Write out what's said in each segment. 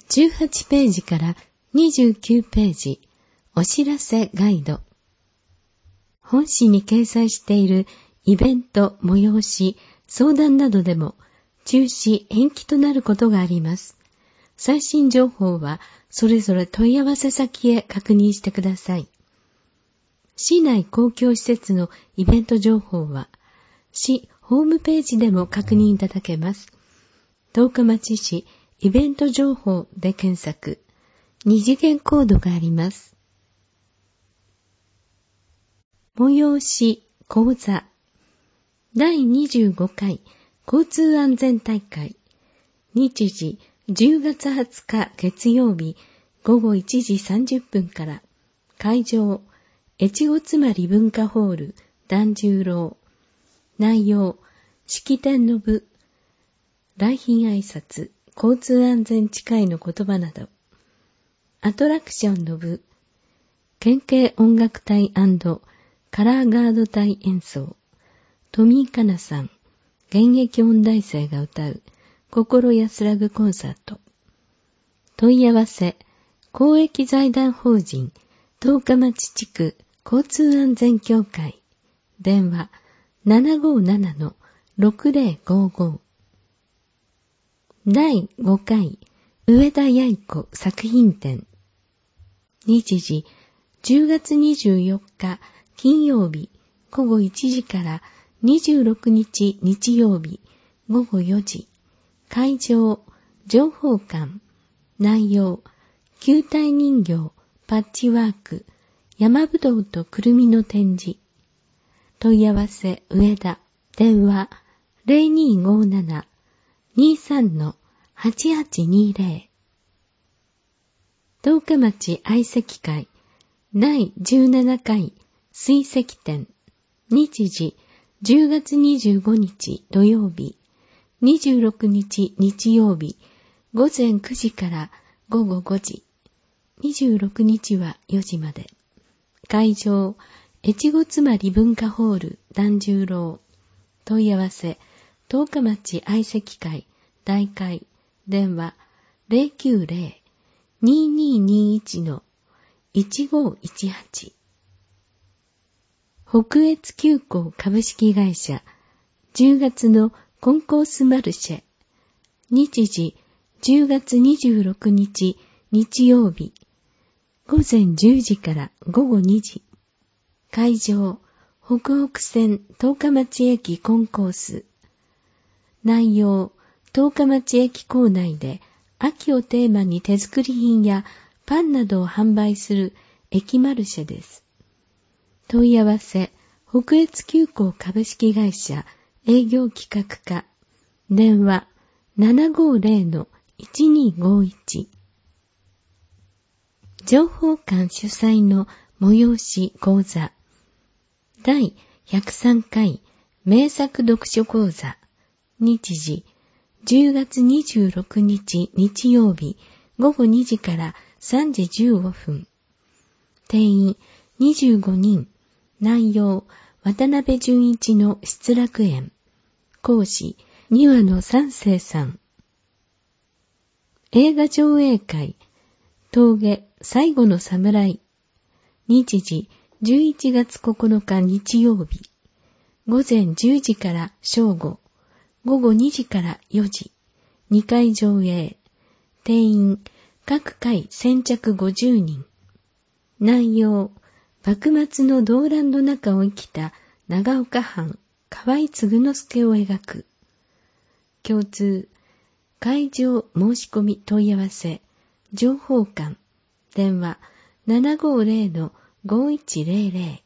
18ページから29ページ、お知らせガイド。本誌に掲載しているイベント、催し、相談などでも中止、延期となることがあります。最新情報はそれぞれ問い合わせ先へ確認してください。市内公共施設のイベント情報は市ホームページでも確認いただけます。十日町市イベント情報で検索。2次元コードがあります。催し講座第25回交通安全大会日時10月20日月曜日午後1時30分から会場越後妻有文化ホール團十郎内容式典の部来賓挨拶交通安全誓いの言葉などアトラクションの部県警音楽隊&カラーガード隊演奏富井香奈さん現役音大生が歌う心安らぐコンサート問い合わせ公益財団法人十日町地区交通安全協会電話 757-6055 第5回上田八重子作品展日時10月24日金曜日午後1時から26日日曜日午後4時会場情報館内容球体人形パッチワーク山ぶどうとくるみの展示問い合わせ上田電話 0257-23-8820 十日町愛石会第17回水石展日時10月25日土曜日26日日曜日午前9時から午後5時26日は4時まで会場越後妻有文化ホール團十郎問い合わせ十日町愛石会大会電話 090-2221-1518 北越急行株式会社10月のコンコースマルシェ日時10月26日日曜日午前10時から午後2時会場北北線十日町駅コンコース内容十日町駅構内で秋をテーマに手作り品やパンなどを販売する駅マルシェです。問い合わせ北越急行株式会社営業企画課電話 750-1251 情報館主催の催し講座第103回名作読書講座日時10月26日日曜日午後2時から3時15分定員25人内容渡辺淳一の失楽園講師二羽野三世さん映画上映会峠最後の侍日時11月9日日曜日午前10時から正午午後2時から4時2回上映定員各回先着50人内容幕末の動乱の中を生きた長岡藩河合継之助を描く共通会場申し込み問い合わせ情報館電話 750-5100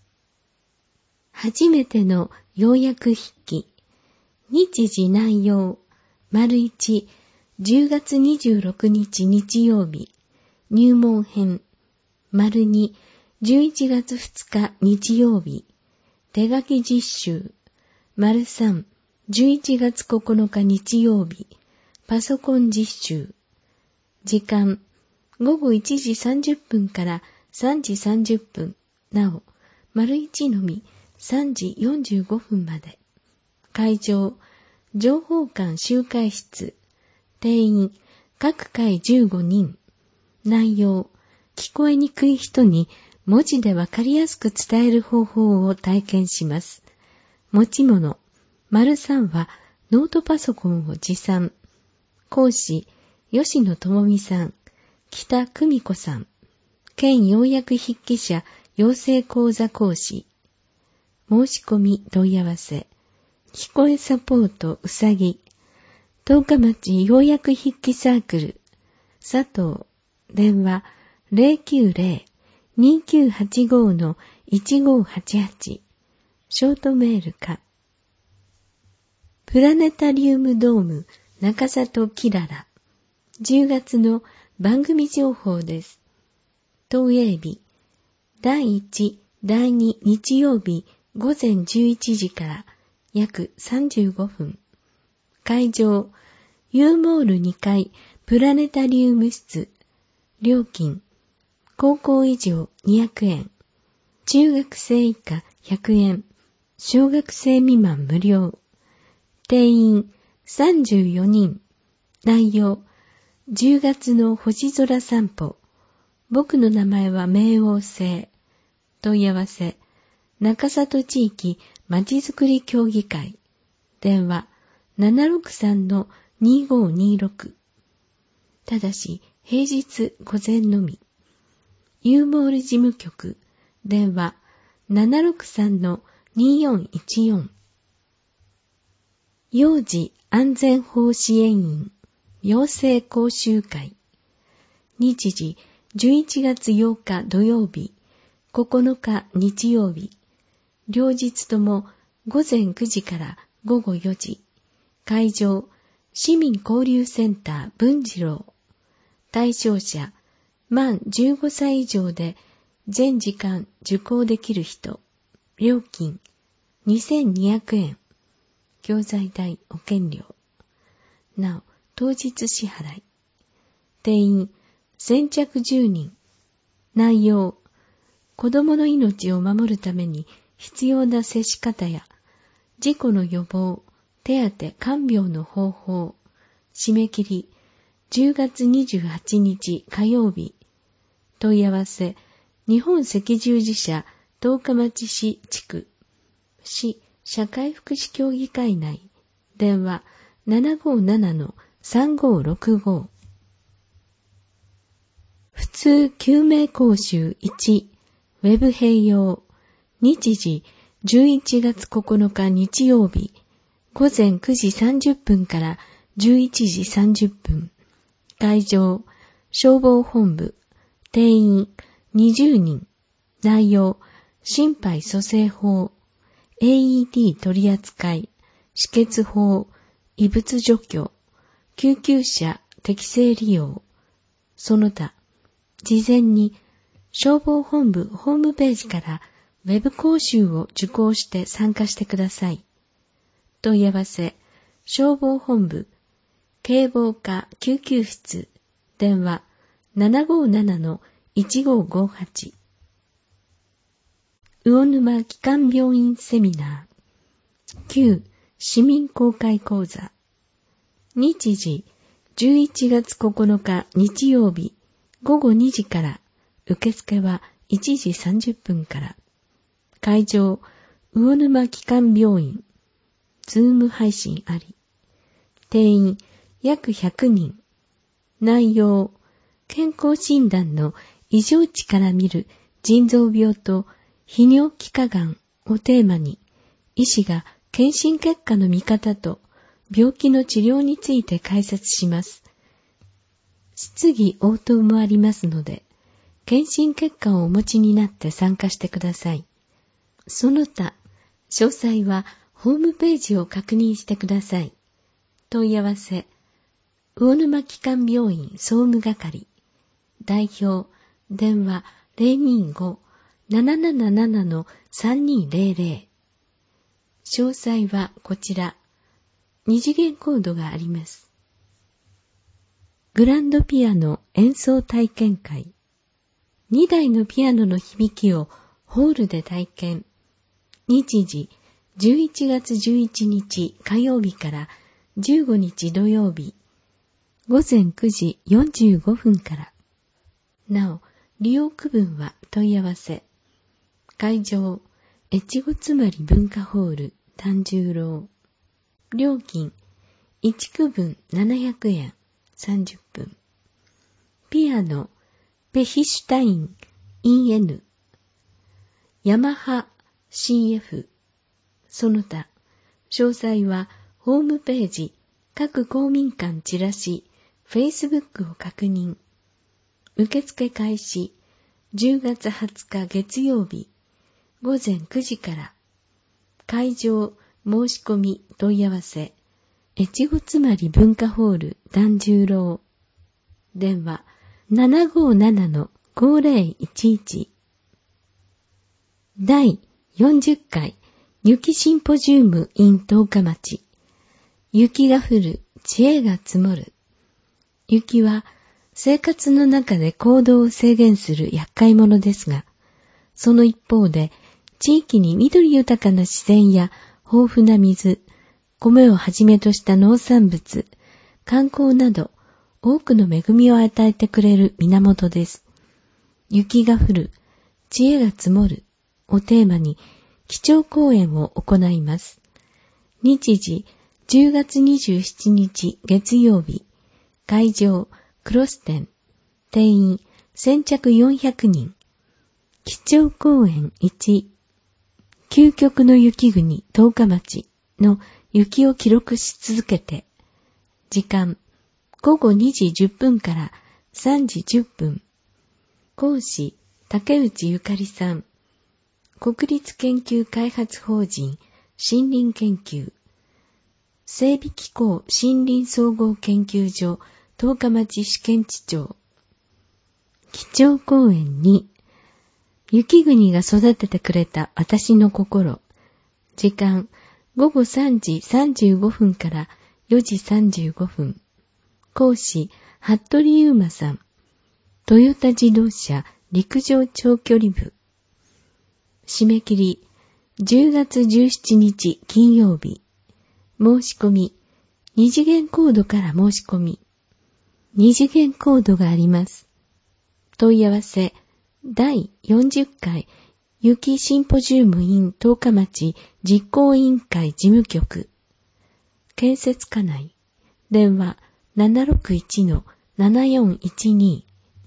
初めての要約筆記日時内容 ①10 月26日日曜日入門編 ②11 月2日日曜日手書き実習 ③11 月9日日曜日パソコン実習時間午後1時30分から3時30分なお ①のみ3時45分まで会場情報館集会室定員各回15人。内容、聞こえにくい人に文字でわかりやすく伝える方法を体験します。持ち物、3はノートパソコンを持参。講師、吉野智美さん、北久美子さん。県要約筆記者養成講座講師。申し込み問い合わせ。聞こえサポートうさぎ。十日町要約筆記サークル。佐藤。電話 090-2985-1588。ショートメールか。プラネタリウムドーム中里キララ。10月の番組情報です。当映日。第1、第2日曜日午前11時から約35分。会場、ユーモール2階プラネタリウム室。料金、高校以上200円。中学生以下100円。小学生未満無料。定員34人。内容、10月の星空散歩。僕の名前は冥王星。問い合わせ、中里地域まちづくり協議会。電話、763-2526。ただし、平日午前のみ。ユーモール事務局。電話、763-2414。幼児安全法支援員。養成講習会。日時、11月8日土曜日、9日日曜日。両日とも午前9時から午後4時。会場、市民交流センター文次郎。対象者、満15歳以上で全時間受講できる人。料金、2200円。教材代保険料。なお、当日支払い。定員、先着10人。内容、子供の命を守るために必要な接し方や、事故の予防、手当看病の方法。締め切り、10月28日火曜日。問い合わせ、日本赤十字社十日町市地区。市社会福祉協議会内。電話 757-3565。普通救命講習1、ウェブ併用。日時、11月9日日曜日。午前9時30分から11時30分。会場、消防本部。定員、20人。内容、心肺蘇生法。AED 取り扱い。止血法。異物除去。救急車適正利用。その他、事前に消防本部ホームページからウェブ講習を受講して参加してください。問い合わせ、消防本部、警防課救急室、電話 757-1558。魚沼基幹病院セミナー。旧市民公開講座。日時、11月9日日曜日、午後2時から、受付は1時30分から。会場、魚沼基幹病院。ズーム配信あり。定員、約100人。内容、健康診断の異常値から見る腎臓病と泌尿器科がんをテーマに、医師が検診結果の見方と病気の治療について解説します。質疑応答もありますので、検診結果をお持ちになって参加してください。その他、詳細はホームページを確認してください。問い合わせ、魚沼基幹病院総務係。代表、電話 025-777-3200。詳細はこちら。二次元コードがあります。グランドピアノ演奏体験会。2台のピアノの響きをホールで体験。日時、11月11日火曜日から15日土曜日。 午前9時45分から。なお、利用区分は問い合わせ。会場、越後つまり文化ホール、團十郎。料金、1区分700円、30分。ピアノ、ペヒシュタイン、EN。ヤマハ、CF。その他、詳細はホームページ、各公民館チラシ、Facebook を確認。受付開始、10月20日月曜日、午前9時から。会場、申し込み、問い合わせ。越後つまり文化ホール、團十郎。電話、757-5011。第40回、雪シンポジウム in 十日町。雪が降る、知恵が積もる。雪は生活の中で行動を制限する厄介者ですが、その一方で地域に緑豊かな自然や豊富な水、米をはじめとした農産物、観光など多くの恵みを与えてくれる源です。雪が降る、知恵が積もるをテーマに基調講演を行います。日時10月27日月曜日。会場、クロス店。定員、先着400人。基調講演1。究極の雪国、十日町の雪を記録し続けて。時間、午後2時10分から3時10分。講師、竹内ゆかりさん。国立研究開発法人、森林研究。整備機構森林総合研究所十日町試験地長。基調講演2。雪国が育ててくれた私の心。時間、午後3時35分から4時35分。講師、服部優馬さん。トヨタ自動車陸上長距離部。締め切り、10月17日金曜日。申し込み、二次元コードから申し込み。二次元コードがあります。問い合わせ、第40回雪シンポジウム in 十日町実行委員会事務局。建設課内。電話 761-7412。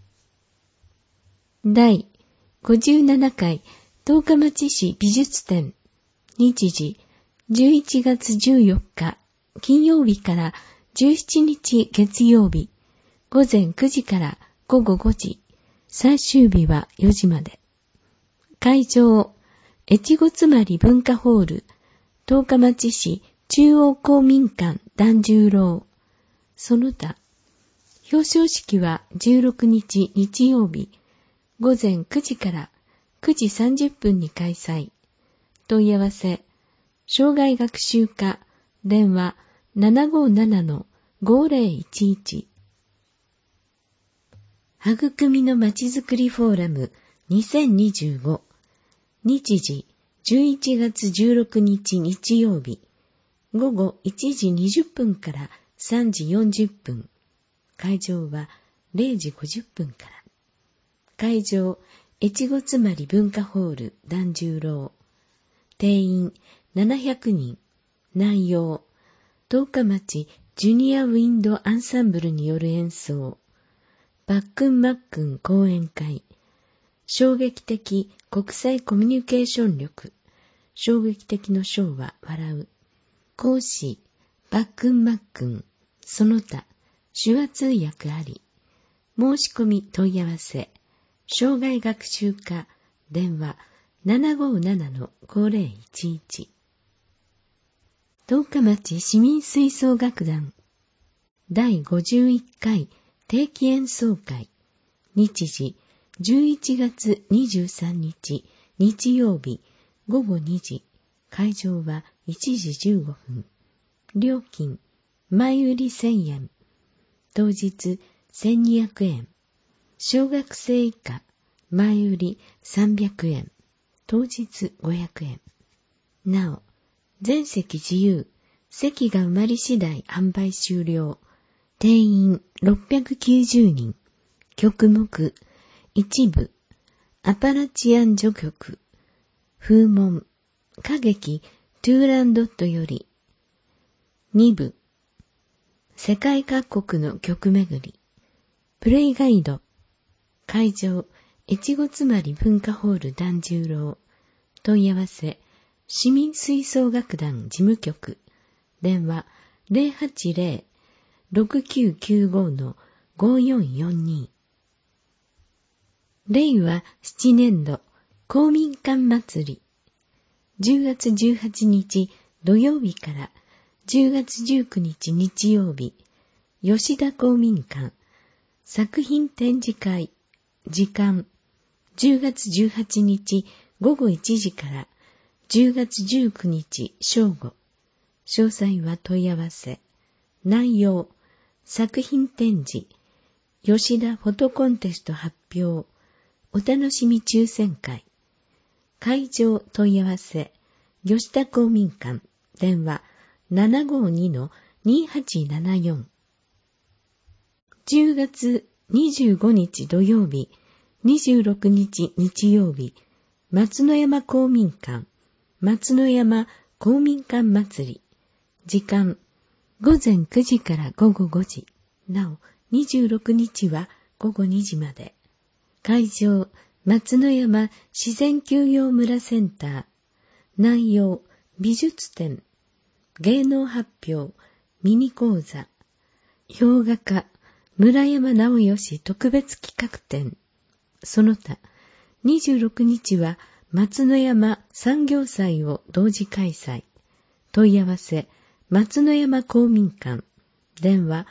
第57回十日町市美術展。日時11月14日金曜日から17日月曜日午前9時から午後5時、最終日は4時まで。会場、越後つまり文化ホール、十日町市中央公民館團十郎。その他、表彰式は16日日曜日午前9時から9時30分に開催。問い合わせ、障害学習課、電話 757-5011。育みのまちづくりフォーラム2025。日時11月16日日曜日。午後1時20分から3時40分。会場は0時50分から。会場、越後つまり文化ホール團十郎。定員700人。内容、十日町ジュニアウィンドアンサンブルによる演奏。バックンマックン講演会。衝撃的国際コミュニケーション力。衝撃的の章は笑う。講師、バックンマックン。その他、手話通訳あり。申し込み問い合わせ。障害学習課。電話 757-5011。十日町市民吹奏楽団。第51回定期演奏会。日時11月23日日曜日午後2時。会場は1時15分。料金、前売り1000円。当日1200円。小学生以下、前売り300円。当日500円。なお、全席自由。席が埋まり次第販売終了。 定員690人。曲目一部、アパラチアン序曲、風紋、歌劇トゥーランドットより、二部、世界各国の曲巡り、プレイガイド、会場、越後つまり文化ホール團十郎、問い合わせ、市民吹奏楽団事務局、電話080-6995-5442。令和7年度公民館祭り、10月18日土曜日から10月19日日曜日、吉田公民館作品展示会、時間10月18日午後1時から10月19日正午。詳細は問い合わせ。内容、作品展示、吉田フォトコンテスト発表、お楽しみ抽選会。会場問い合わせ、吉田公民館、電話 752-2874。10月25日土曜日、26日日曜日、松野山公民館、松野山公民館祭り。時間、午前9時から午後5時。なお、26日は午後2時まで。会場、松野山自然休養村センター。内容、美術展、芸能発表、ミニ講座。洋画家、村山直義特別企画展。その他、26日は松野山産業祭を同時開催。問い合わせ、松野山公民館、電話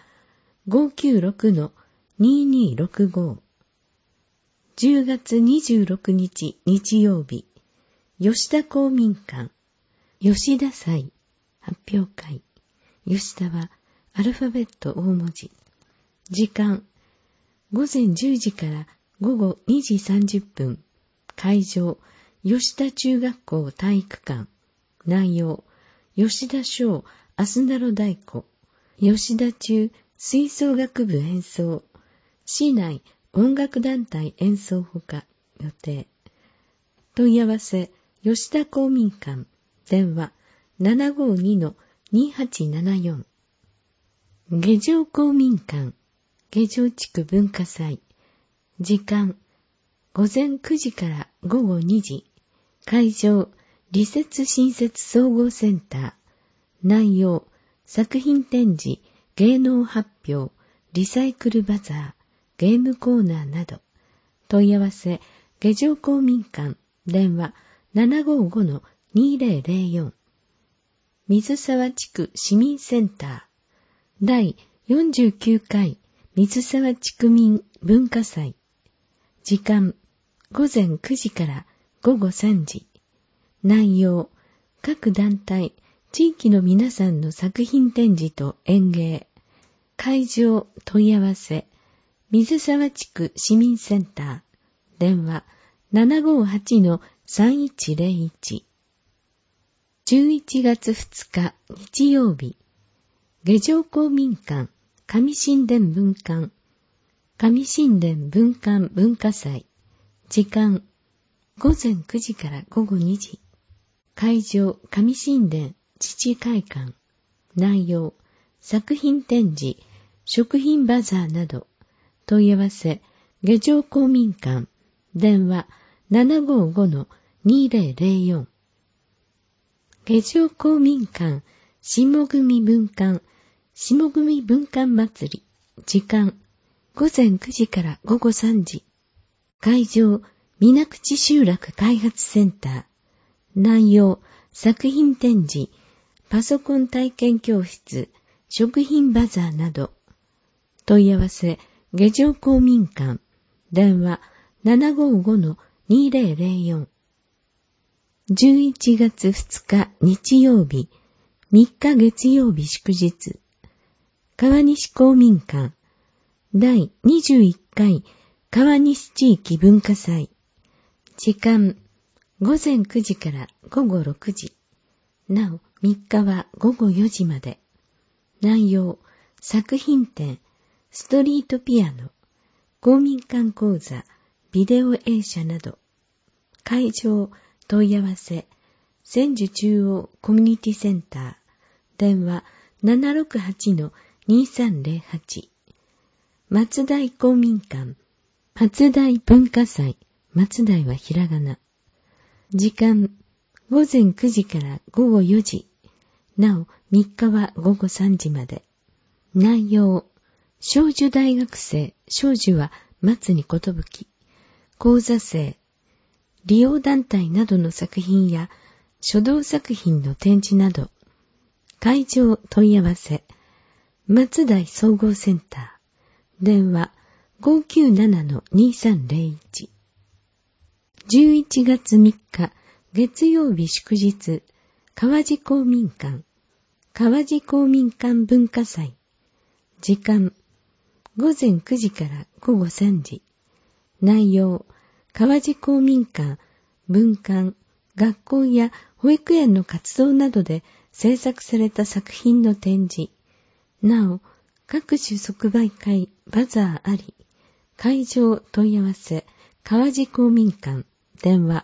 596-2265。10月26日日曜日、吉田公民館、吉田祭、発表会。吉田はアルファベット大文字。時間、午前10時から午後2時30分。会場、吉田中学校体育館。内容、吉田小アスナロ太鼓、吉田中吹奏楽部演奏、市内音楽団体演奏ほか予定。問い合わせ、吉田公民館、電話 752-2874。下城公民館、下城地区文化祭。時間、午前9時から午後2時。会場、理設新設総合センター。内容、作品展示、芸能発表、リサイクルバザー、ゲームコーナーなど。問い合わせ、下城公民館、電話 755-2004。水沢地区市民センター、第49回水沢地区民文化祭。時間、午前9時から午後3時。内容、各団体、地域の皆さんの作品展示と演芸。会場問い合わせ、水沢地区市民センター、電話 758-3101。11月2日日曜日、下城公民館上新田文館、上新田文館文化祭。時間、午前9時から午後2時。会場上新田自治会館。内容、作品展示、食品バザーなど。問い合わせ、下城公民館、電話 755-2004。下城公民館、下組文館、下組文館祭り。時間、午前9時から午後3時。会場、水口集落開発センター。内容、作品展示、パソコン体験教室、食品バザーなど。問い合わせ、下城公民館、電話 755-2004。11月2日日曜日、3日月曜日祝日。川西公民館、第21回川西地域文化祭。時間、午前9時から午後6時。なお、3日は午後4時まで。内容、 作品展、ストリートピアノ、公民館講座、ビデオ映写など。会場、問い合わせ、千住中央コミュニティセンター、電話 768-2308。松代公民館、松代文化祭、松代はひらがな。時間、午前9時から午後4時。なお、3日は午後3時まで。内容、少女大学生、少女は松にことぶき、講座生、利用団体などの作品や書道作品の展示など。会場問い合わせ、松代総合センター、電話 597-2301。11月3日、月曜日祝日、川治公民館、川治公民館文化祭。時間、午前9時から午後3時。内容、川治公民館、文館、学校や保育園の活動などで制作された作品の展示。なお、各種即売会、バザーあり。会場問い合わせ、川治公民館、電話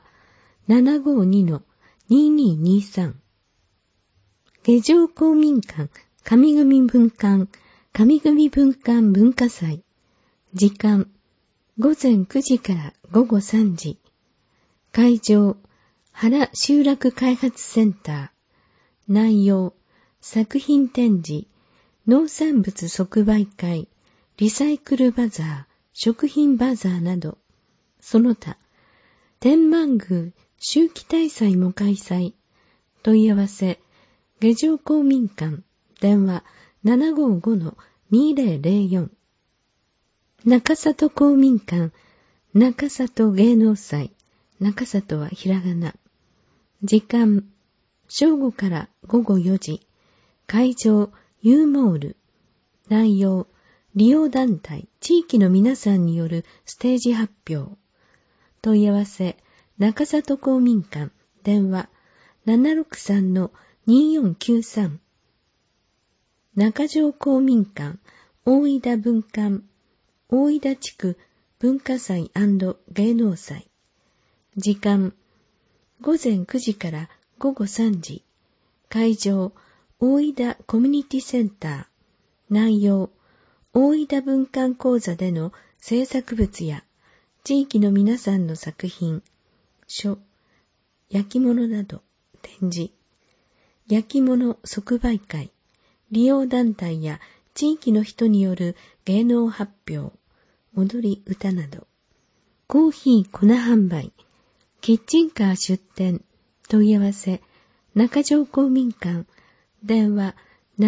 752-2223。下城公民館、上組文館、上組文館文化祭。時間、午前9時から午後3時。会場、原集落開発センター。内容、作品展示、農産物即売会、リサイクルバザー、食品バザーなど。その他、天満宮秋季大祭も開催。問い合わせ、下城公民館、電話 755-2004。中里公民館、中里芸能祭、中里はひらがな。時間、正午から午後4時。会場、Uモール。内容、利用団体、地域の皆さんによるステージ発表。問い合わせ、中里公民館、電話 763-2493。中条公民館、大井田文館、大井田地区文化祭&芸能祭。時間、午前9時から午後3時。会場、大井田コミュニティセンター。内容、大井田文館講座での制作物や地域の皆さんの作品、書、焼き物など展示、焼き物即売会、利用団体や地域の人による芸能発表、踊り歌など、コーヒー粉販売、キッチンカー出店、問い合わせ、中条公民館、電話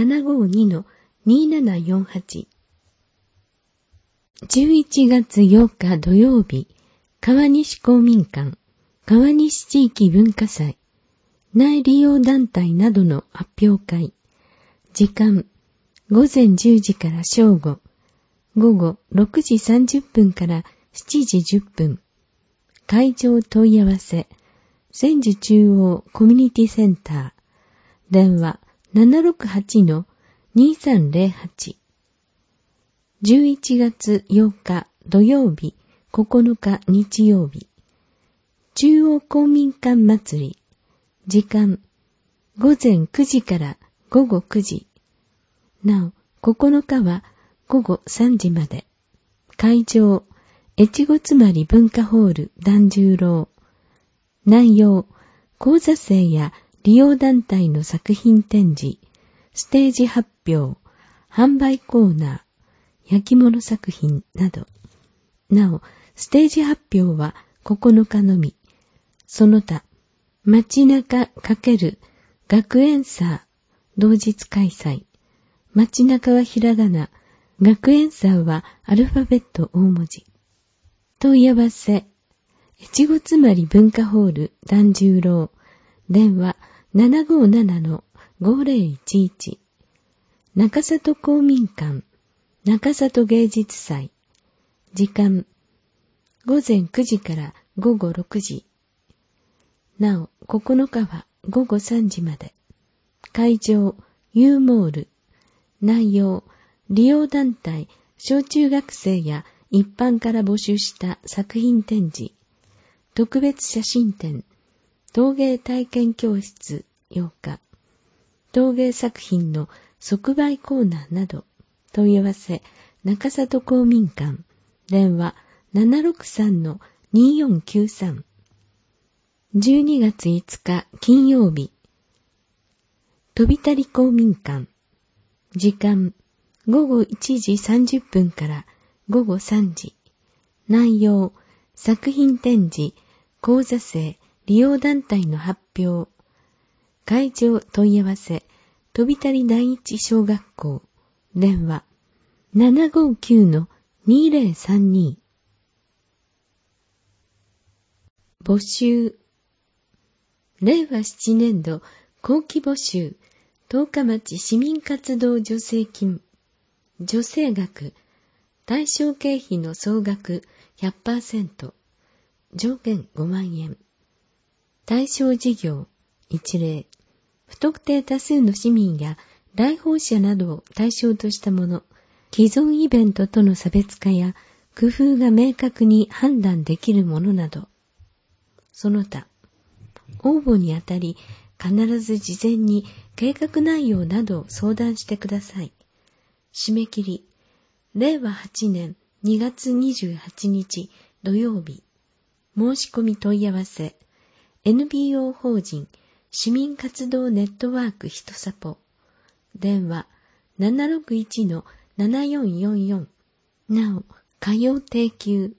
752-2748。11月8日土曜日、川西公民館、川西地域文化祭、内利用団体などの発表会。時間、午前10時から正午、午後6時30分から7時10分。会場問い合わせ、千住中央コミュニティセンター、電話 768-2308。11月8日土曜日、9日日曜日、中央公民館祭り。時間、午前9時から午後9時。なお、9日は午後3時まで。会場、越後つまり文化ホール團十郎。内容、講座生や利用団体の作品展示、ステージ発表、販売コーナー、焼き物作品など。なお、ステージ発表は9日のみ。その他、街中×学園祭同日開催。街中はひらがな、学園祭はアルファベット大文字。問い合わせ、越後つまり文化ホール團十郎、電話 757-5011。中里公民館、中里芸術祭。時間、午前9時から午後6時。なお、9日は午後3時まで。会場、Uモール。内容、 利用団体、小中学生や一般から募集した作品展示、特別写真展、陶芸体験教室8日、陶芸作品の即売コーナーなど、問い合わせ、中里公民館、電話 763-2493。12月5日金曜日、飛びたり公民館、時間、午後1時30分から午後3時。内容、作品展示、講座生、利用団体の発表。会場問い合わせ、飛びたり第一小学校。電話、759-2032。募集。令和7年度後期募集。十日町市民活動助成金。助成額。対象経費の総額 100%。上限5万円。対象事業。一例。不特定多数の市民や来訪者などを対象としたもの。既存イベントとの差別化や工夫が明確に判断できるものなど。その他。応募にあたり、必ず事前に計画内容などを相談してください。締め切り。令和8年2月28日土曜日。申し込み問い合わせ。NPO 法人市民活動ネットワークひとさぽ。電話 761-7444。なお、火曜定休。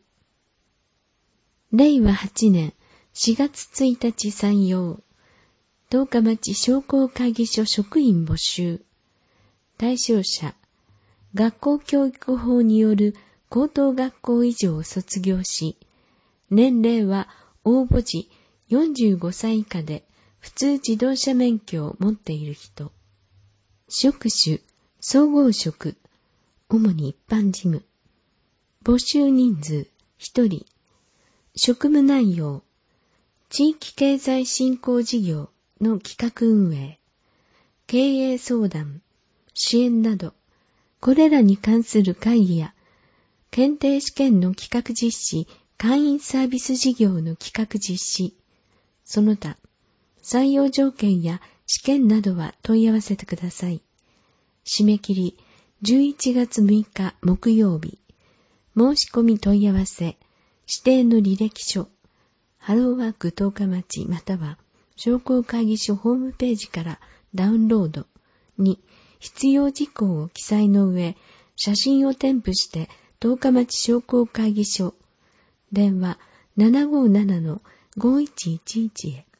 令和8年4月1日採用。十日町商工会議所職員募集。対象者、学校教育法による高等学校以上を卒業し、年齢は応募時45歳以下で普通自動車免許を持っている人。職種、総合職、主に一般事務。募集人数1人。職務内容、地域経済振興事業の企画運営、経営相談、支援など、これらに関する会議や、検定試験の企画実施、会員サービス事業の企画実施、その他、採用条件や試験などは問い合わせてください。締め切り、11月6日木曜日。申し込み問い合わせ、指定の履歴書、ハローワーク十日町または商工会議所ホームページからダウンロードに必要事項を記載の上、写真を添付して十日町商工会議所、電話 757-5111 へ。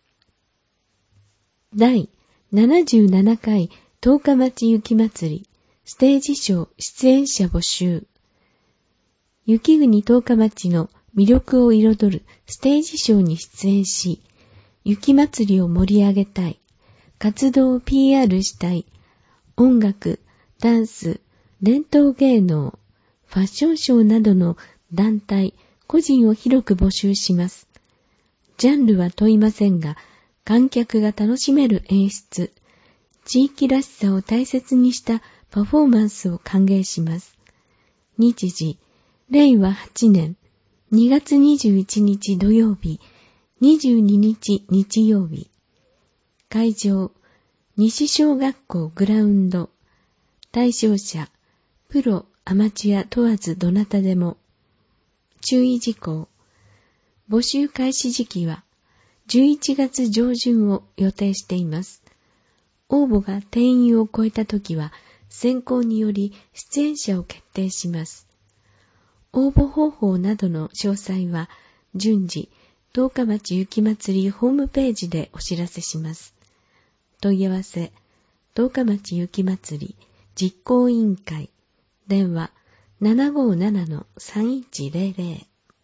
第77回十日町雪まつりステージショー出演者募集。雪国十日町の魅力を彩るステージショーに出演し、雪まつりを盛り上げたい、活動を PR したい、音楽、ダンス、伝統芸能、ファッションショーなどの団体、個人を広く募集します。ジャンルは問いませんが、観客が楽しめる演出、地域らしさを大切にしたパフォーマンスを歓迎します。日時、令和8年2月21日土曜日、22日日曜日。会場、西小学校グラウンド。対象者、プロ、アマチュア問わずどなたでも。注意事項。募集開始時期は11月上旬を予定しています。応募が定員を超えたときは選考により出演者を決定します。応募方法などの詳細は順次十日町雪まつりホームページでお知らせします。問い合わせ、十日町雪まつり実行委員会、電話 757-3100。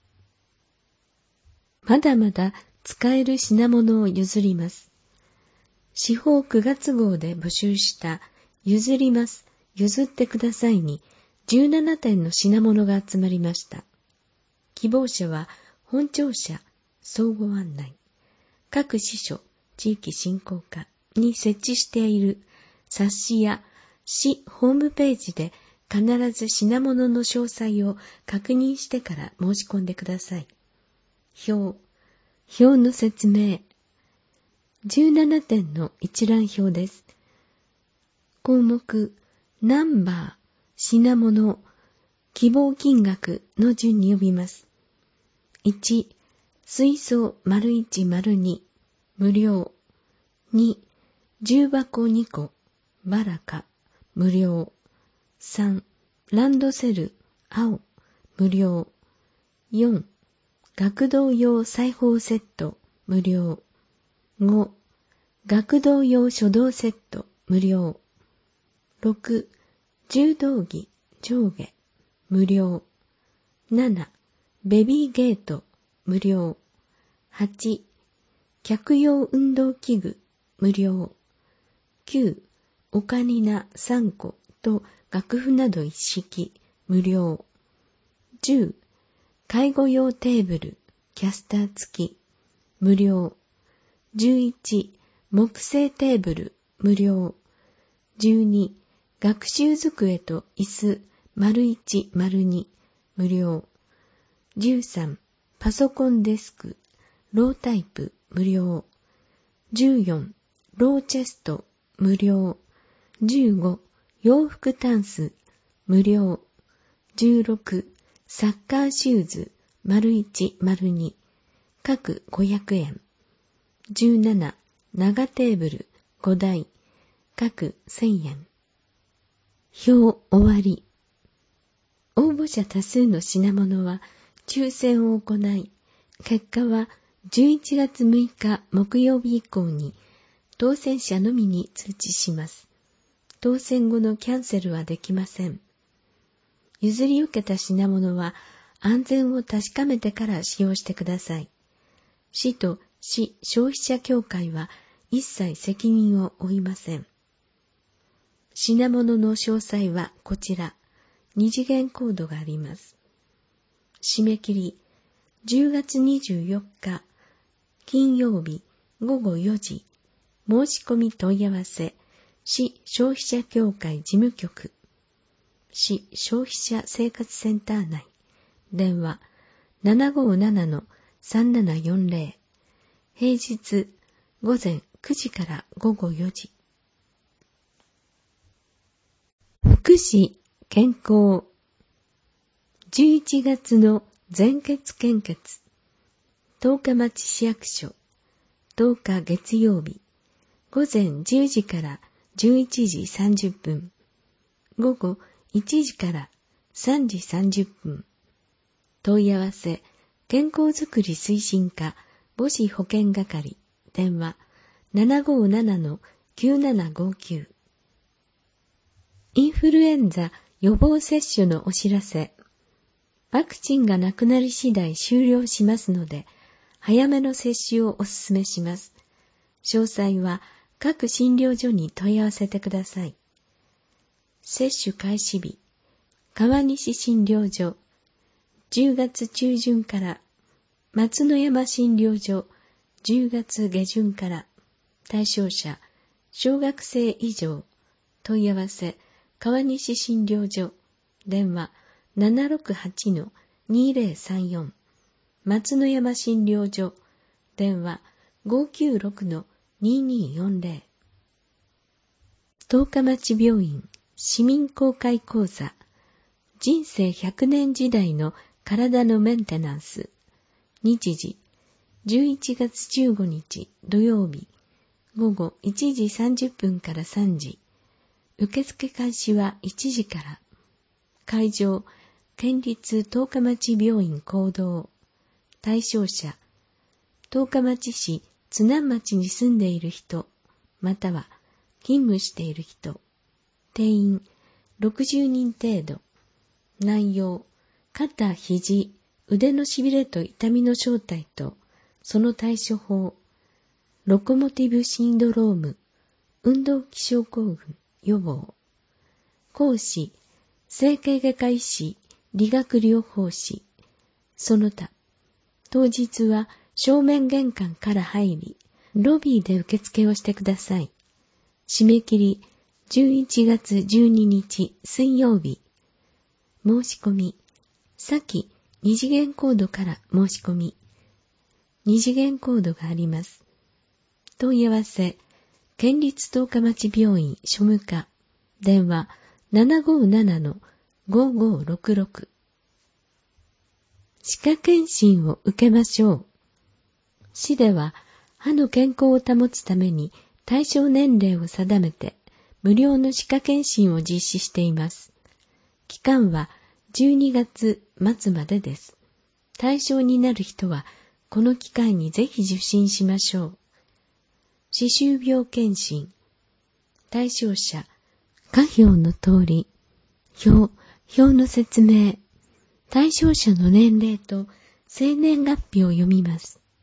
まだまだ使える品物を譲ります。四報9月号で募集した譲ります、譲ってくださいに17点の品物が集まりました。希望者は本庁舎、相互案内、各支所、地域振興課に設置している冊子や市ホームページで必ず品物の詳細を確認してから申し込んでください。表の説明。17点の一覧表です。項目、ナンバー、品物、希望金額の順に呼びます。1、水槽 ①02 無料。2、重箱2個バラカ無料。3、ランドセル青無料。4、学童用裁縫セット無料。5、学童用書道セット無料。6、柔道着上下無料。7、ベビーゲート無料。8、客用運動器具無料。9、オカリナ3個と楽譜など一式無料。10、介護用テーブルキャスター付き無料。11、木製テーブル無料。12、学習机と椅子 ①② 無料。13、パソコンデスクロータイプ無料。14、ローチェスト無料。15、洋服タンス無料。16、サッカーシューズ ①② 各500円。17、長テーブル5台各1000円。表終わり。応募者多数の品物は抽選を行い、結果は11月6日木曜日以降に当選者のみに通知します。当選後のキャンセルはできません。譲り受けた品物は安全を確かめてから使用してください。市と市消費者協会は一切責任を負いません。品物の詳細はこちら、2次元コードがあります。締め切り、10月24日、金曜日午後4時、申し込み問い合わせ、市消費者協会事務局、市消費者生活センター内、電話 757-3740、平日午前9時から午後4時。福祉健康。11月の全血献血。十日町市役所。10日月曜日。午前10時から11時30分。午後1時から3時30分。問い合わせ、健康づくり推進課母子保健係。電話 757-9759。インフルエンザ予防接種のお知らせ。ワクチンがなくなり次第終了しますので、早めの接種をお勧めします。詳細は各診療所に問い合わせてください。接種開始日、川西診療所、10月中旬から、松野山診療所、10月下旬から、対象者、小学生以上、問い合わせ、川西診療所、電話 768-2034、松野山診療所、電話 596-2240。十日町病院市民公開講座、人生100年時代の体のメンテナンス。日時、11月15日土曜日、午後1時30分から3時。受付開始は1時から。会場、県立十日町病院講堂。対象者、十日町市津南町に住んでいる人、または勤務している人。定員60人程度。内容、肩、肘、腕のしびれと痛みの正体とその対処法。ロコモティブシンドローム、運動器症候群予防。講師、整形外科医師、理学療法士。その他、当日は正面玄関から入り、ロビーで受付をしてください。締め切り、11月12日水曜日申し込み、先二次元コードから申し込み、二次元コードがあります。問い合わせ、県立十日町病院庶務課、電話 757-5566。歯科検診を受けましょう。市では歯の健康を保つために対象年齢を定めて無料の歯科検診を実施しています。期間は12月末までです。対象になる人はこの機会にぜひ受診しましょう。歯周病検診。対象者、下表の通り、表の説明。対象者の年齢と生年月日を読みます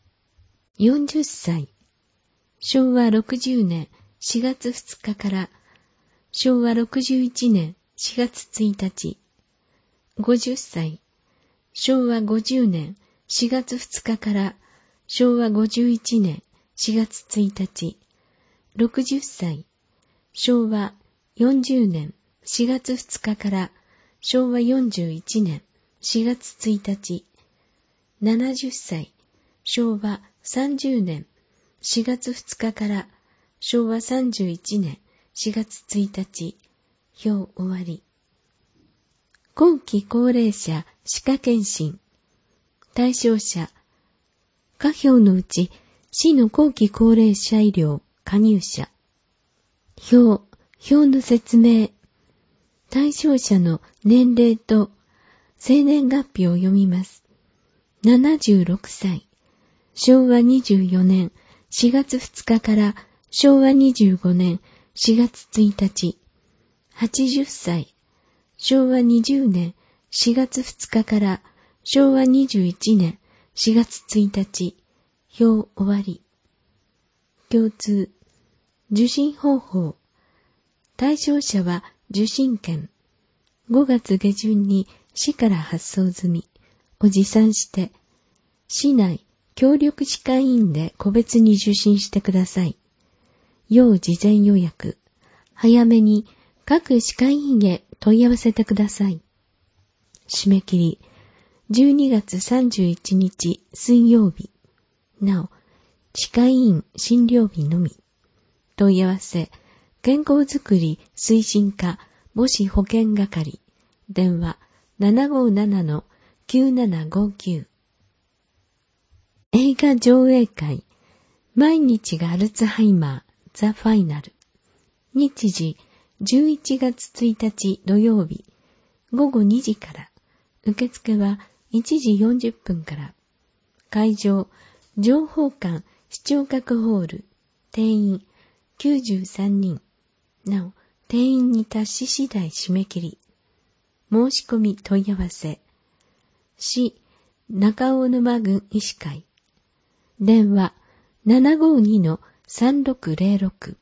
。40歳。昭和60年4月2日から昭和61年4月1日。50歳。昭和50年4月2日から昭和51年4月1日。60歳。昭和40年4月2日から昭和41年4月1日。70歳。昭和30年4月2日から昭和31年4月1日。表終わり。後期高齢者歯科検診。対象者、下表のうち市の後期高齢者医療加入者。表の説明。対象者の年齢と生年月日を読みます。76歳。昭和24年4月2日から昭和25年4月1日。80歳。昭和20年4月2日から昭和21年4月1日。表終わり。共通。受診方法。対象者は受診券。5月下旬に市から発送済みを持参して、市内協力歯科医院で個別に受診してください。要事前予約。早めに各歯科医院へ問い合わせてください。締め切り。12月31日水曜日。なお、歯科医院診療日のみ。問い合わせ、健康づくり推進課母子保健係。電話 757-9759。映画上映会。毎日がアルツハイマーザ・ファイナル。日時11月1日土曜日午後2時から。受付は1時40分から。会場、情報館視聴覚ホール。定員93人。なお、定員に達し次第締め切り。申し込み問い合わせ。市中大沼郡医師会。電話 752-3606。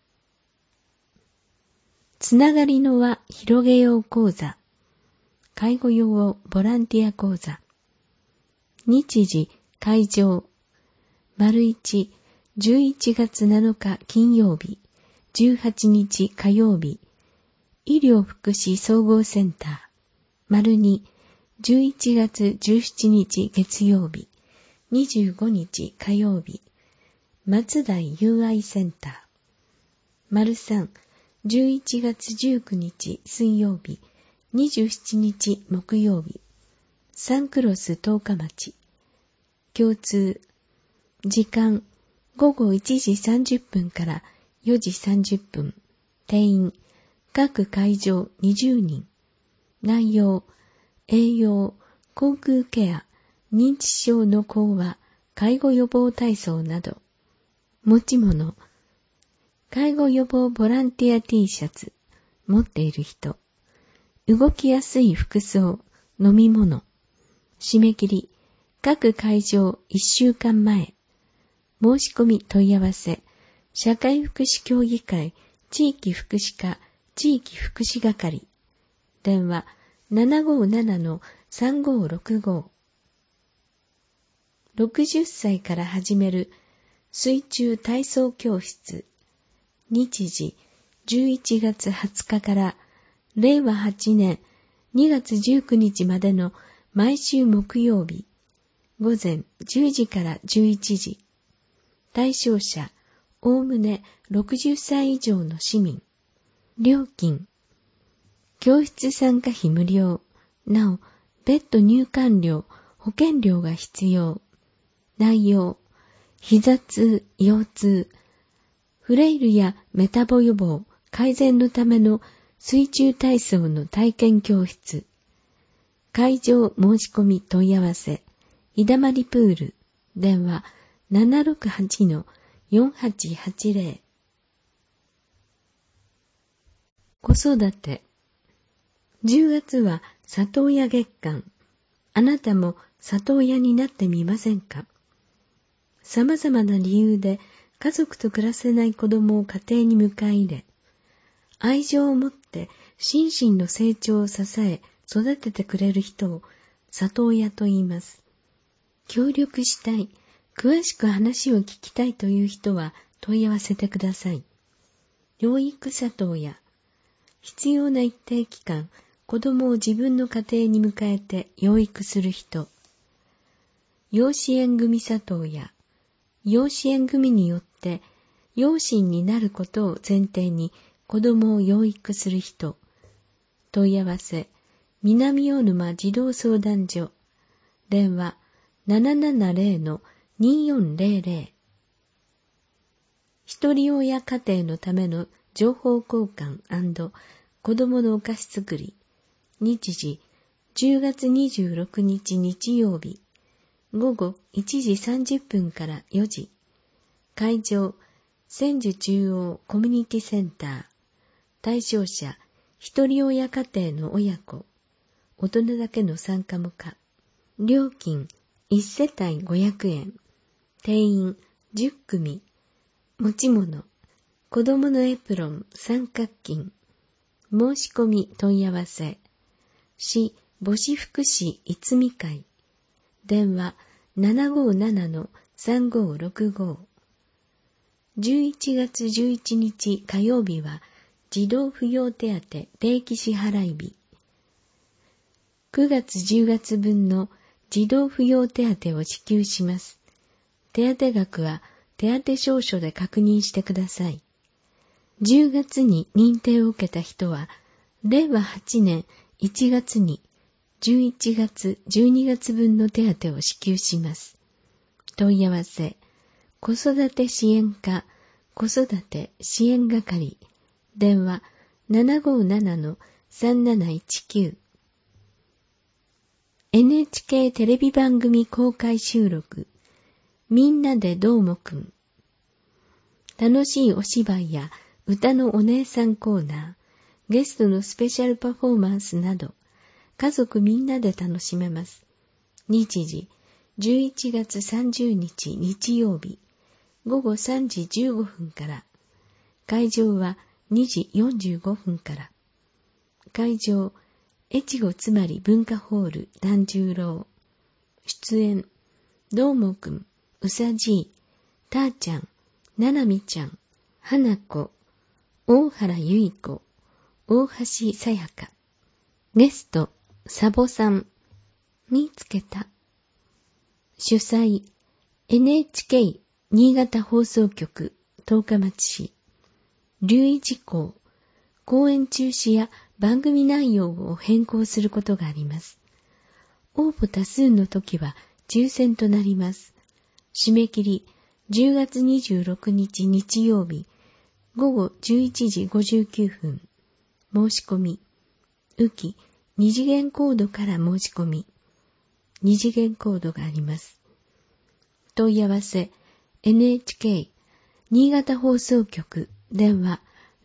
つながりの輪広げよう講座。介護用ボランティア講座。日時、会場。1、11月7日金曜日、18日火曜日。医療福祉総合センター。2、11月17日月曜日、25日火曜日。松台友愛センター。3、11月19日水曜日、27日木曜日。サンクロス十日町。共通。時間、午後1時30分から4時30分。定員、各会場20人。内容、栄養、口腔ケア、認知症の講話、介護予防体操など。持ち物、介護予防ボランティア T シャツ、持っている人。動きやすい服装、飲み物。締め切り、各会場1週間前。申し込み問い合わせ、社会福祉協議会地域福祉課地域福祉係。電話 757-3565。60歳から始める水中体操教室。日時11月20日から令和8年 2月19日までの毎週木曜日、午前10時から11時。対象者、おおむね60歳以上の市民。料金。教室参加費無料。なお、別途入館料、保険料が必要。内容。膝痛、腰痛。フレイルやメタボ予防、改善のための水中体操の体験教室。会場申し込み問い合わせ。日だまりプール。電話 768-4880。子育て。10月は里親月間。あなたも里親になってみませんか？様々な理由で家族と暮らせない子供を家庭に迎え入れ、愛情を持って心身の成長を支え育ててくれる人を里親と言います。協力したい、詳しく話を聞きたいという人は問い合わせてください。養育里親。必要な一定期間、子供を自分の家庭に迎えて養育する人。養子縁組里親。養子縁組によって養親になることを前提に子供を養育する人。問い合わせ、南大沼児童相談所。電話 770-2400。一人親家庭のための情報交換&子供のお菓子作り。日時、10月26日日曜日。午後1時30分から4時。会場、千住中央コミュニティセンター。対象者、一人親家庭の親子。大人だけの参加も可。料金、1世帯500円。定員、10組。持ち物、子供のエプロン、三角巾。申し込み問い合わせ。市母子福祉いつみ会。電話 757-3565。11月11日火曜日は児童扶養手当定期支払い日。9月10月分の児童扶養手当を支給します。手当額は手当証書で確認してください。10月に認定を受けた人は、令和8年1月に11月、12月分の手当を支給します。問い合わせ、子育て支援課、子育て支援係、電話 757-3719。NHK テレビ番組公開収録、みんなでどーもくん。楽しいお芝居や歌のお姉さんコーナー、ゲストのスペシャルパフォーマンスなど、家族みんなで楽しめます。日時、11月30日日曜日、午後3時15分から。会場は2時45分から。会場、越後つまり文化ホール團十郎。出演、どーもくん、うさじい、たーちゃん、ななみちゃん、はなこ、大原ゆい子、大橋さやか。ゲスト、サボさん。見つけた。主催、NHK 新潟放送局十日町市。留意事項、公演中止や番組内容を変更することがあります。応募多数の時は抽選となります。締め切り、10月26日日曜日、午後11時59分。申し込み、浮き、二次元コードから申し込み。二次元コードがあります。問い合わせ、NHK 新潟放送局電話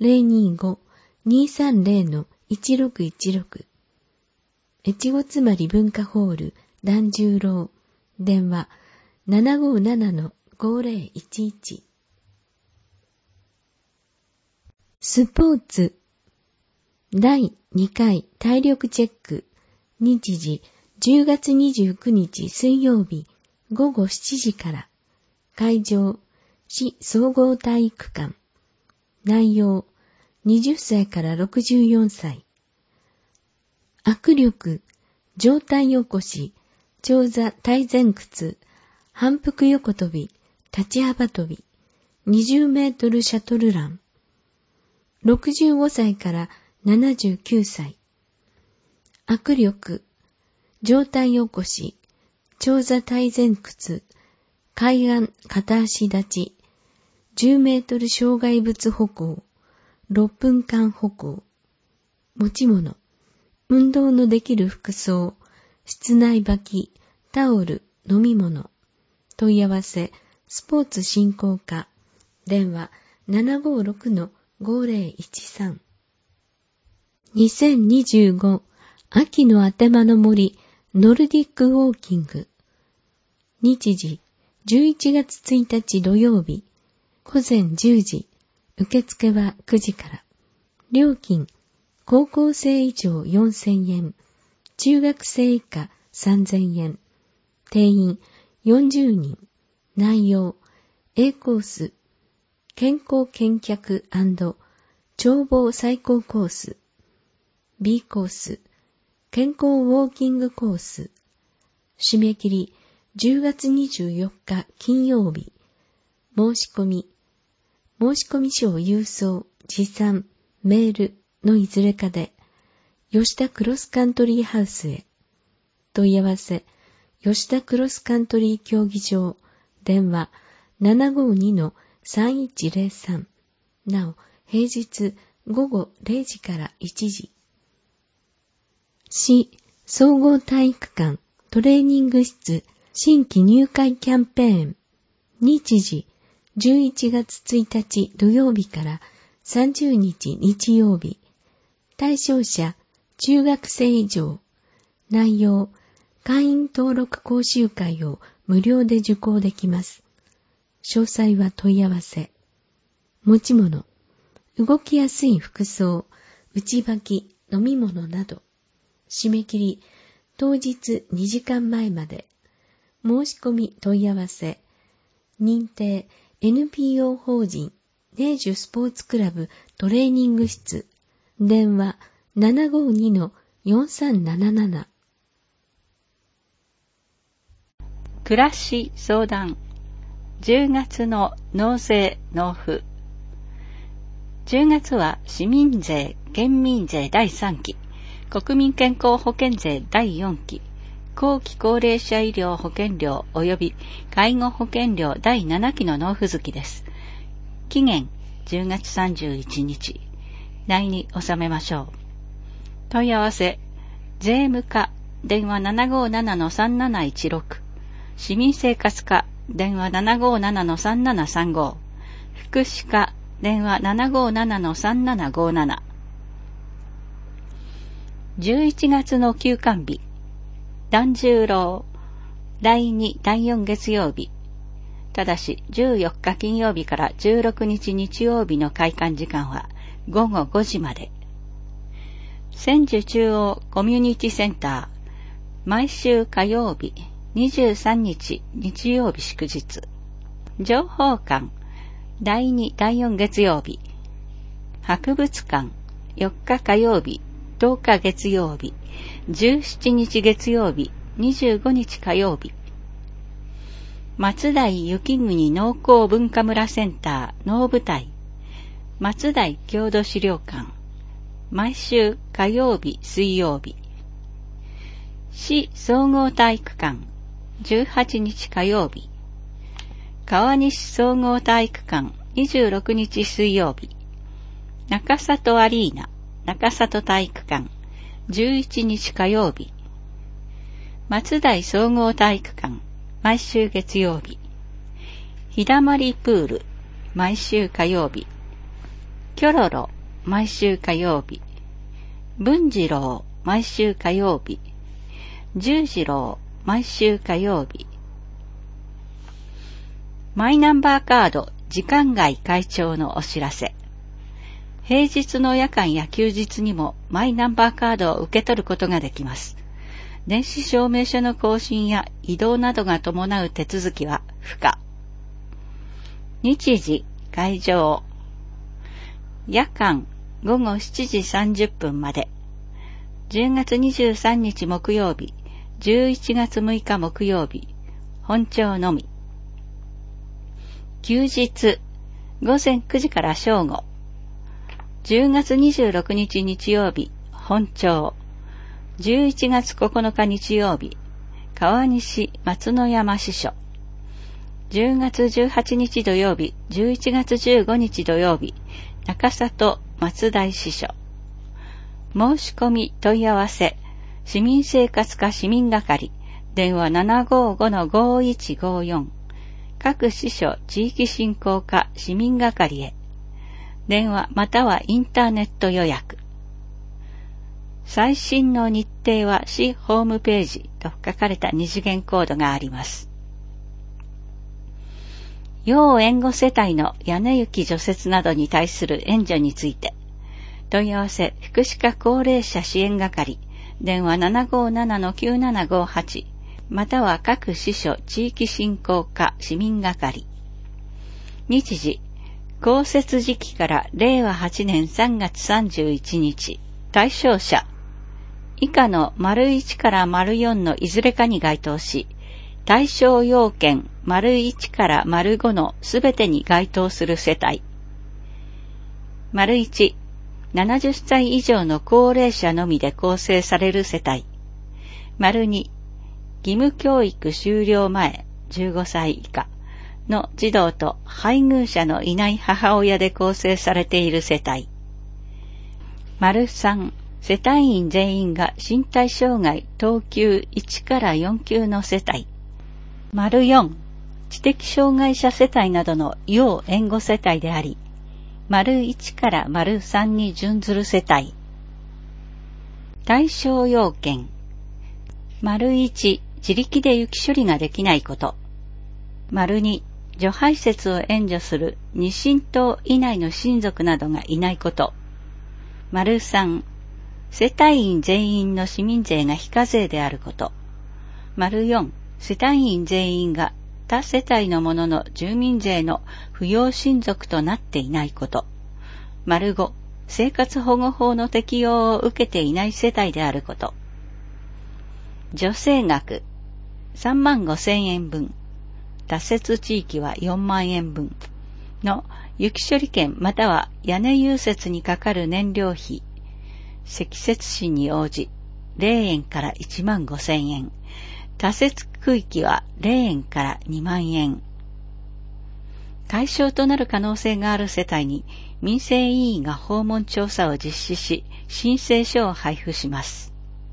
025-230-1616。越後つまり文化ホール團十郎電話 757-5011。スポーツ第2回体力チェック。日時10月29日水曜日午後7時から。会場市総合体育館。内容20歳から64歳。 握力、上体起こし、長座体前屈、反復横跳び、立ち幅跳び、20メートルシャトルラン。65歳から79歳。握力、上体起こし、長座体前屈、海岸片足立ち、10メートル障害物歩行、6分間歩行。持ち物、運動のできる服装、室内履き、タオル、飲み物。問い合わせ、スポーツ振興課。電話 756-5013。2025秋のあてまの森ノルディックウォーキング。日時11月1日土曜日午前10時。受付は9時から。料金高校生以上4000円、中学生以下3000円。定員40人。内容 A コース健康健脚&眺望最高コース。B コース健康ウォーキングコース。締め切り10月24日金曜日。申し込み書郵送、持参、メールのいずれかで、吉田クロスカントリーハウスへ。問い合わせ、吉田クロスカントリー競技場、電話 752-3103。なお、平日午後0時から1時。市総合体育館トレーニング室新規入会キャンペーン。日時11月1日土曜日から30日日曜日。対象者中学生以上。内容会員登録講習会を無料で受講できます。詳細は問い合わせ。持ち物、動きやすい服装、内履き、飲み物など。締め切り、当日2時間前まで。申し込み問い合わせ。認定 NPO 法人ネージュスポーツクラブトレーニング室。電話 752-4377。 暮らし相談。10月の納税納付。10月は市民税、県民税第3期、国民健康保険税第4期、後期高齢者医療保険料及び介護保険料第7期の納付月です。期限10月31日。内に納めましょう。問い合わせ、税務課、電話 757-3716、市民生活課、電話 757-3735、福祉課、電話 757-3757。11月の休館日、團十郎、第2、第4月曜日。ただし、14日金曜日から16日日曜日の開館時間は午後5時まで。千住中央コミュニティセンター、毎週火曜日、23日日曜日祝日。情報館、第2、第4月曜日。博物館、4日火曜日、10日月曜日、17日月曜日、25日火曜日。松代雪国農工文化村センター農部隊、松代郷土資料館、毎週火曜日、水曜日。市総合体育館、18日火曜日。川西総合体育館、26日水曜日。中里アリーナ、中里体育館、11日火曜日。松代総合体育館、毎週月曜日。ひだまりプール、毎週火曜日。キョロロ、毎週火曜日。文次郎、毎週火曜日。十次郎、毎週火曜日。マイナンバーカード時間外開帳のお知らせ。平日の夜間や休日にもマイナンバーカードを受け取ることができます。電子証明書の更新や移動などが伴う手続きは不可。日時、開場。夜間午後7時30分まで。 10月23日木曜日、11月6日木曜日、本庁のみ。休日、午前9時から正午。10月26日日曜日、本庁。11月9日日曜日、川西松之山支所。10月18日土曜日、11月15日土曜日、中里松大支所。申し込み問い合わせ、市民生活課市民係、電話 755-5154。各支所地域振興課市民係へ。電話またはインターネット予約。最新の日程は市ホームページと書かれた二次元コードがあります。要援護世帯の屋根雪除雪などに対する援助について、問い合わせ福祉課高齢者支援係、電話 757-9758、または各支所地域振興課市民係。日時、降雪時期から令和8年3月31日、対象者、以下の ① から �4 のいずれかに該当し、対象要件 ① から ⑤ のすべてに該当する世帯。①、70歳以上の高齢者のみで構成される世帯。②、義務教育終了前15歳以下の児童と配偶者のいない母親で構成されている世帯。③、世帯員全員が身体障害等級1から4級の世帯。�4、知的障害者世帯などの要援護世帯であり、①から ③ に準ずる世帯。対象要件。①、自力で雪処理ができないこと。②、除排雪を援助する2親等以内の親族などがいないこと。③、世帯員全員の市民税が非課税であること。�4、世帯員全員が他世帯の者の住民税の扶養親族となっていないこと。⑤、生活保護法の適用を受けていない世帯であること。助成額35,000円分、多雪地域は4万円分の雪処理券または屋根融雪にかかる燃料費、積雪時に応じ0円から1万5,000円、多雪区域は0円から2万円。対象となる可能性がある世帯に民生委員が訪問調査を実施し、申請書を配布します。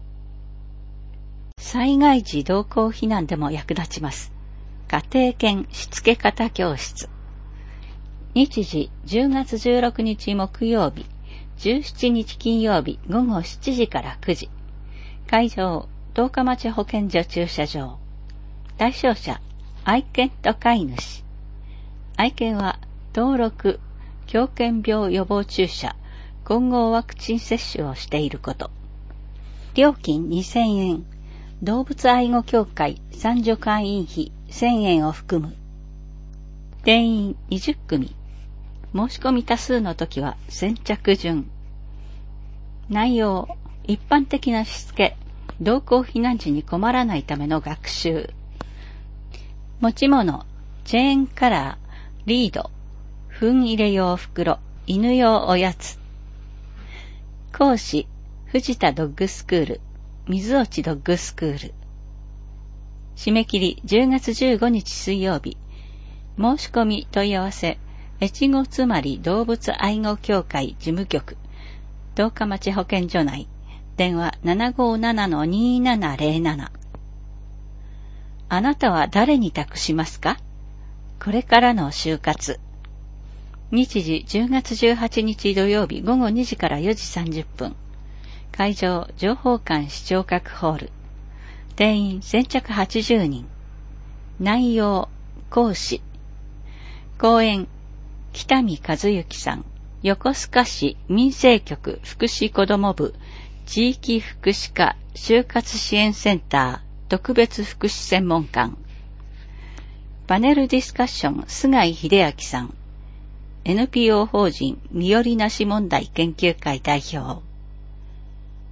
災害時同行避難でも役立ちます。家庭犬しつけ方教室。日時10月16日木曜日、17日金曜日午後7時から9時。会場、十日町保健所駐車場。対象者、愛犬と飼い主。愛犬は登録、狂犬病予防注射、混合ワクチン接種をしていること。料金2000円。動物愛護協会参助会員費1000円を含む。定員20組。申し込み多数の時は先着順。内容、一般的なしつけ、同行避難時に困らないための学習。持ち物、チェーンカラー、リード、糞入れ用袋、犬用おやつ。講師、藤田ドッグスクール、水落ちドッグスクール。締め切り10月15日水曜日。申し込み問い合わせ、越後つまり動物愛護協会事務局、十日町保健所内、電話 757-2707。あなたは誰に託しますか？これからの就活。日時10月18日土曜日午後2時から4時30分。会場、情報館視聴覚ホール。定員先着80人。内容、講師。講演、北見和幸さん。横須賀市民生局福祉子ども部地域福祉課就活支援センター特別福祉専門官。パネルディスカッション菅井秀明さん。NPO 法人身寄りなし問題研究会代表。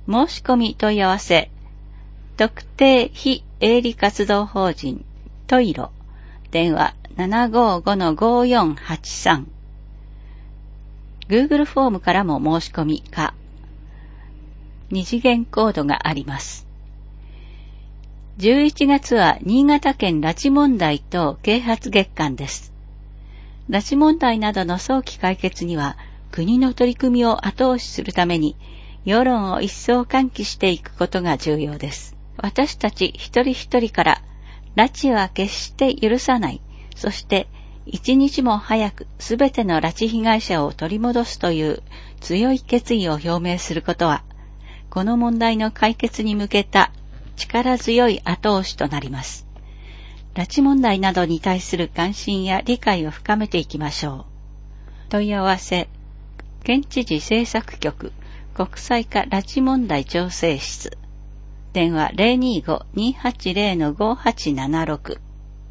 申し込み問い合わせ、特定非営利活動法人トイロ、電話 755-5483。Google フォームからも申し込みか、二次元コードがあります。11月は新潟県拉致問題等啓発月間です。拉致問題などの早期解決には、国の取り組みを後押しするために、世論を一層喚起していくことが重要です。私たち一人一人から、拉致は決して許さない、そして一日も早くすべての拉致被害者を取り戻すという強い決意を表明することは、この問題の解決に向けた力強い後押しとなります。拉致問題などに対する関心や理解を深めていきましょう。問い合わせ、県知事政策局国際化拉致問題調整室、電話 025-280-5876。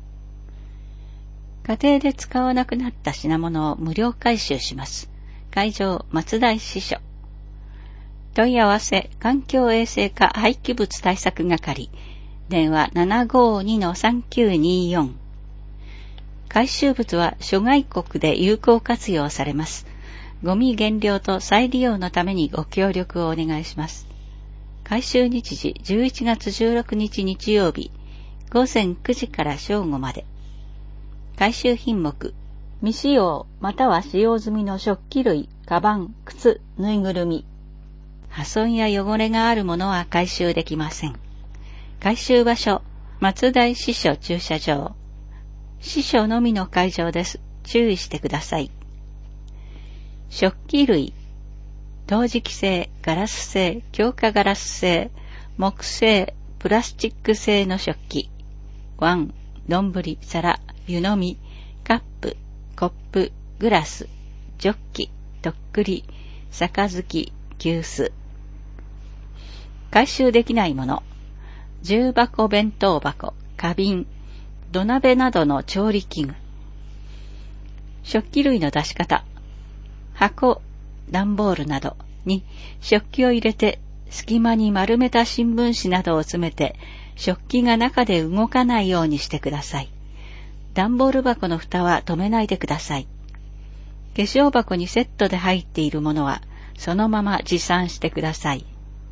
家庭で使わなくなった品物を無料回収します。会場松代支所。問い合わせ、環境衛生課廃棄物対策係、電話 752-3924。回収物は諸外国で有効活用されます。ゴミ減量と再利用のためにご協力をお願いします。回収日時11月16日日曜日、午前9時から正午まで。回収品目、未使用または使用済みの食器類、カバン、靴、ぬいぐるみ。破損や汚れがあるものは回収できません。回収場所、松代支所駐車場。支所のみの会場です。注意してください。食器類、陶磁器製、ガラス製、強化ガラス製、木製、プラスチック製の食器。碗、丼、皿、湯飲み、カップ、コップ、グラス、ジョッキ、とっくり、杯、急須。回収できないもの、重箱弁当箱、花瓶、土鍋などの調理器具。食器類の出し方、箱、段ボールなどに食器を入れて隙間に丸めた新聞紙などを詰めて食器が中で動かないようにしてください。段ボール箱の蓋は止めないでください。化粧箱にセットで入っているものはそのまま持参してください。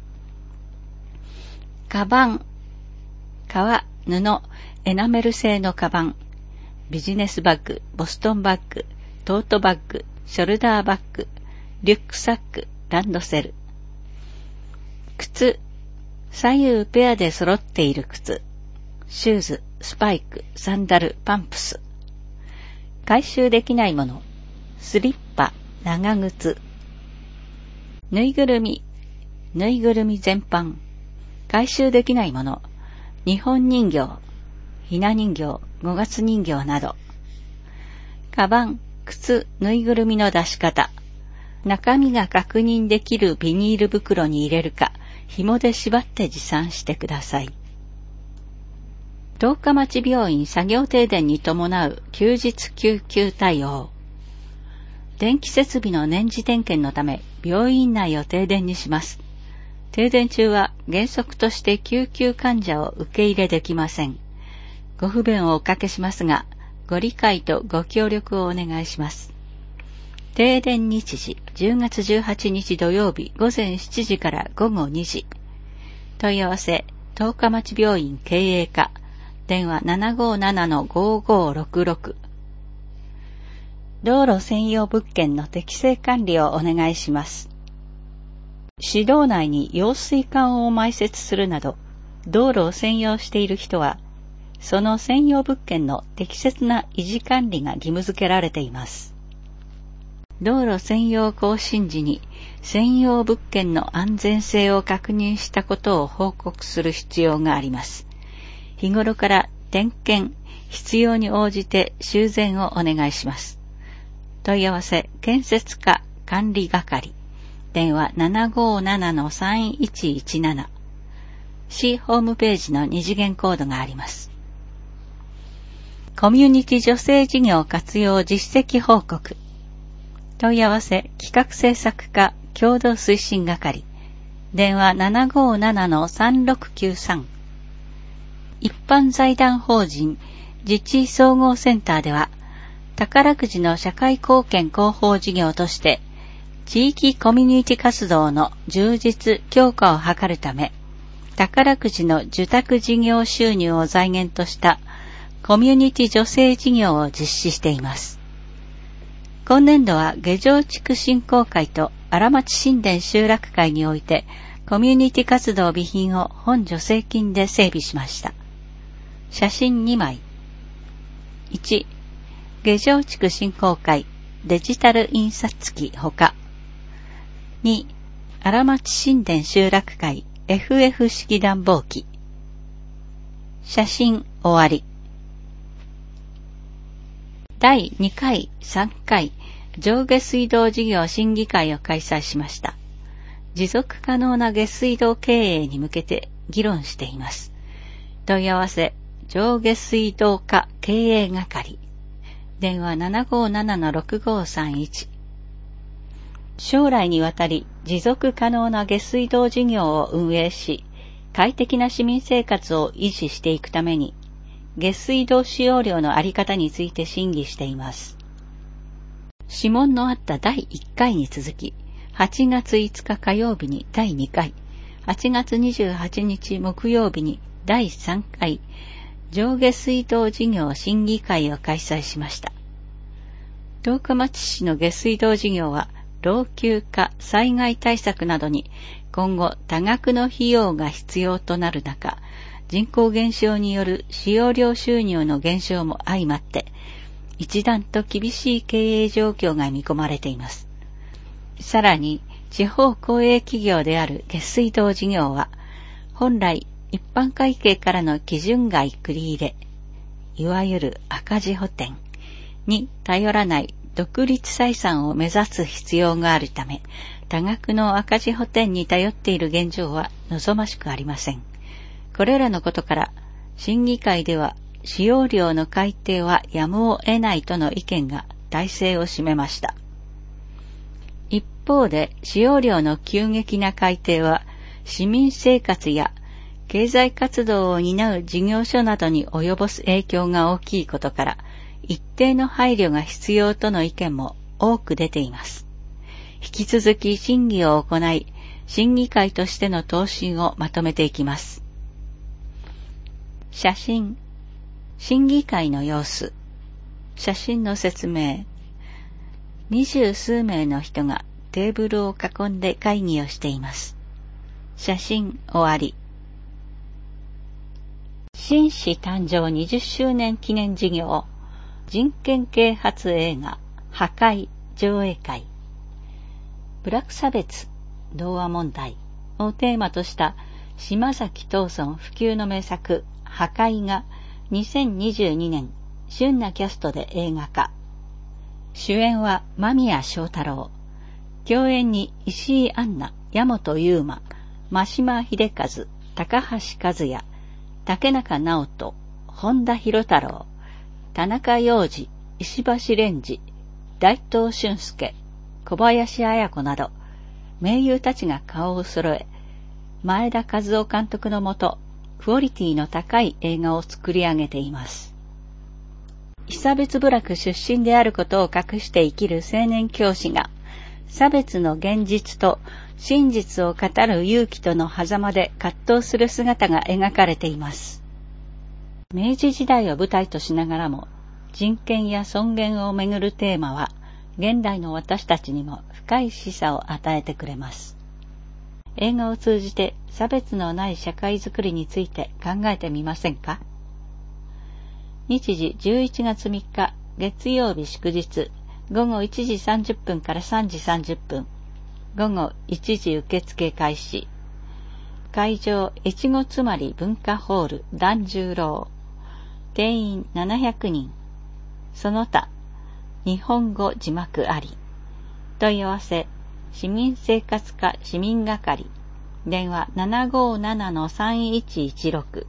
カバン、革、布、エナメル製のカバン、ビジネスバッグ、ボストンバッグ、トートバッグ、ショルダーバッグ、リュックサック、ランドセル。靴、左右ペアで揃っている靴。シューズ、スパイク、サンダル、パンプス。回収できないもの、スリッパ、長靴。ぬいぐるみ、ぬいぐるみ全般。回収できないもの、日本人形、ひな人形、五月人形など。カバン、靴、ぬいぐるみの出し方。中身が確認できるビニール袋に入れるか、紐で縛って持参してください。十日町病院作業停電に伴う休日救急対応。電気設備の年次点検のため、病院内を停電にします。停電中は原則として救急患者を受け入れできません。ご不便をおかけしますが、ご理解とご協力をお願いします。停電日時10月18日土曜日午前7時から午後2時。問い合わせ、十日町病院経営課、電話 757-5566。道路専用物件の適正管理をお願いします。市道内に揚水管を埋設するなど、道路を占用している人は、その専用物件の適切な維持管理が義務付けられています。道路占用更新時に専用物件の安全性を確認したことを報告する必要があります。日頃から点検、必要に応じて修繕をお願いします。問い合わせ、建設課管理係、電話 757-3117。市ホームページの二次元コードがあります。コミュニティ女性事業活用実績報告。問い合わせ、企画制作課共同推進係、 電話 757-3693。一般財団法人自治総合センターでは、宝くじの社会貢献広報事業として、地域コミュニティ活動の充実強化を図るため、宝くじの受託事業収入を財源としたコミュニティ助成事業を実施しています。今年度は下城地区振興会と荒町新田集落会においてコミュニティ活動備品を本助成金で整備しました。写真2枚。1、下城地区振興会デジタル印刷機ほか。2、荒町新田集落会 FF 式暖房機。写真終わり。第2回、3回、上下水道事業審議会を開催しました。持続可能な下水道経営に向けて議論しています。問い合わせ、上下水道課経営係。電話 757-6531。将来にわたり持続可能な下水道事業を運営し、快適な市民生活を維持していくために、下水道使用量のあり方について審議しています。諮問のあった第1回に続き、8月5日火曜日に第2回、8月28日木曜日に第3回、上下水道事業審議会を開催しました。十日町市の下水道事業は、老朽化、災害対策などに今後多額の費用が必要となる中、人口減少による使用量収入の減少も相まって、一段と厳しい経営状況が見込まれています。さらに、地方公営企業である下水道事業は、本来一般会計からの基準外繰り入れ、いわゆる赤字補填に頼らない独立採算を目指す必要があるため、多額の赤字補填に頼っている現状は望ましくありません。これらのことから、審議会では使用量の改定はやむを得ないとの意見が大勢を占めました。一方で、使用量の急激な改定は、市民生活や経済活動を担う事業所などに及ぼす影響が大きいことから、一定の配慮が必要との意見も多く出ています。引き続き審議を行い、審議会としての答申をまとめていきます。写真、審議会の様子、写真の説明。20数名の人がテーブルを囲んで会議をしています。写真終わり。新市誕生20周年記念事業、人権啓発映画、破壊上映会。ブラック差別、童話問題をテーマとした島崎藤村普及の名作、破壊が2022年、旬なキャストで映画化。主演は間宮祥太朗。共演に石井杏奈、矢本悠馬、真島秀和、高橋和也、竹中直人、本田博太郎、田中洋次、石橋蓮司、大東俊介、小林綾子など、名優たちが顔を揃え、前田和夫監督のもと、クオリティの高い映画を作り上げています。被差別部落出身であることを隠して生きる青年教師が、差別の現実と真実を語る勇気との狭間で葛藤する姿が描かれています。明治時代を舞台としながらも、人権や尊厳をめぐるテーマは、現代の私たちにも深い示唆を与えてくれます。映画を通じて差別のない社会づくりについて考えてみませんか？日時11月3日月曜日祝日、午後1時30分から3時30分、午後1時受付開始。会場、越後つまり文化ホール團十郎。定員700人。その他、日本語字幕あり。問い合わせ、市民生活課市民係。電話 757-3116。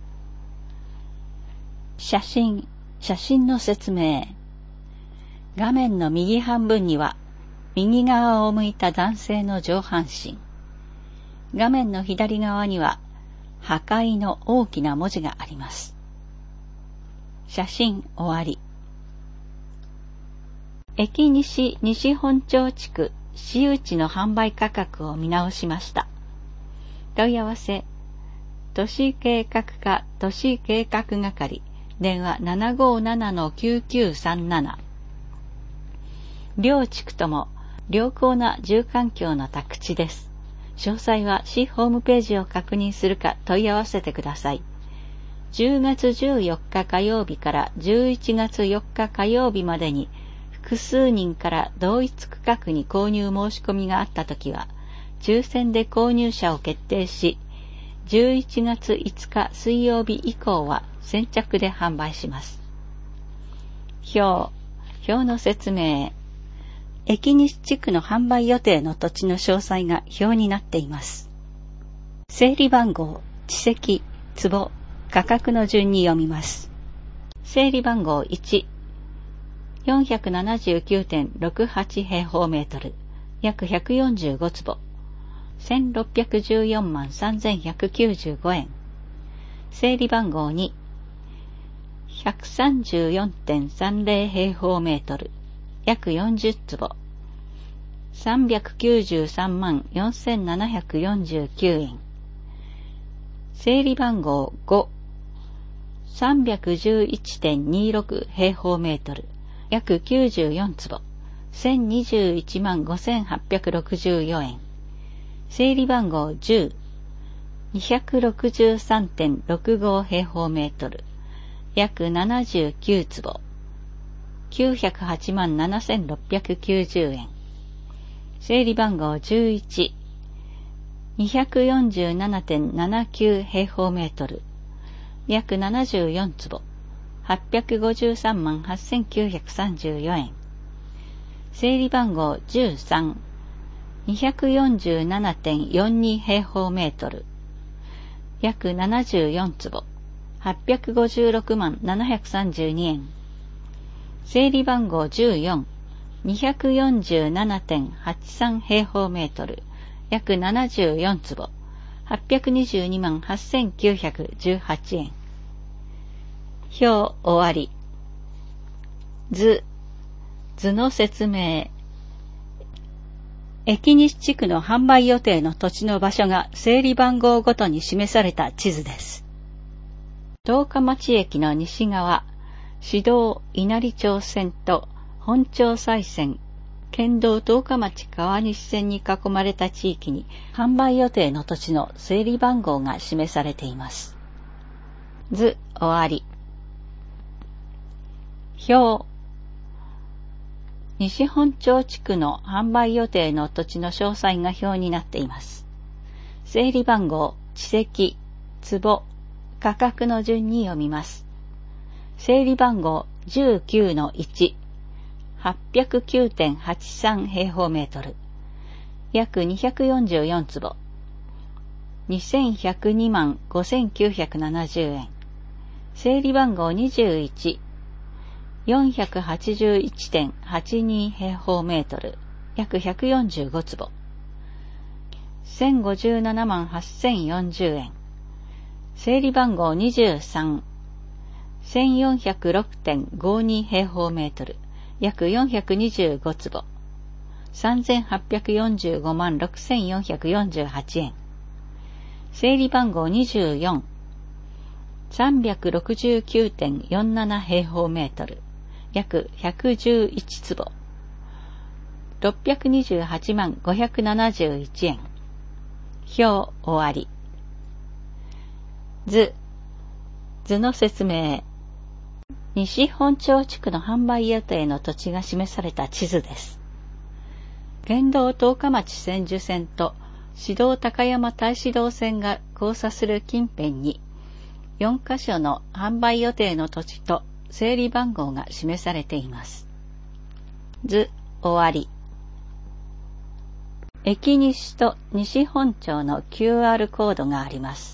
写真の説明。画面の右半分には、右側を向いた男性の上半身。 画面の左側には破壊の大きな文字があります。写真終わり。駅西西本町地区私有地の販売価格を見直しました。問い合わせ、都市計画課都市計画係、電話 757-9937。両地区とも良好な住環境の宅地です。詳細は市ホームページを確認するか問い合わせてください。10月14日火曜日から11月4日火曜日までに複数人から同一区画に購入申し込みがあったときは、抽選で購入者を決定し、11月5日水曜日以降は先着で販売します。表の説明。駅西地区の販売予定の土地の詳細が表になっています。整理番号、地籍、坪、価格の順に読みます。整理番号1、479.68 平方メートル、約145坪。1614万3195円。整理番号2、134.30 平方メートル、約40坪。393万4749円。整理番号5、311.26 平方メートル、約94坪。1021万5864円。整理番号10、263.65 平方メートル、約79坪、908万7690円。整理番号11、247.79 平方メートル、約74坪、853万8934円。整理番号13、247.42 平方メートル、約74坪、856万732円。整理番号14、247.83 平方メートル、約74坪、822万8918円。表終わり。図の説明。駅西地区の販売予定の土地の場所が整理番号ごとに示された地図です。十日町駅の西側、市道稲荷町線と本町西線、県道十日町川西線に囲まれた地域に販売予定の土地の整理番号が示されています。図終わり。表。西本町地区の販売予定の土地の詳細が表になっています。整理番号、地籍、坪、価格の順に読みます。整理番号 19-1、809.83 平方メートル、約244坪、2102万5970円。整理番号21、481.82 平方メートル、約145坪、1057万8040円。整理番号23、1406.52 平方メートル、約425坪、3845万6448円。整理番号24、369.47 平方メートル、約111坪、628万571円。表終わり。図の説明。西本町地区の販売予定の土地が示された地図です。県道十日町千住線と市道高山太子道線が交差する近辺に4カ所の販売予定の土地と整理番号が示されています。図終わり。駅西と西本町の QR コードがあります。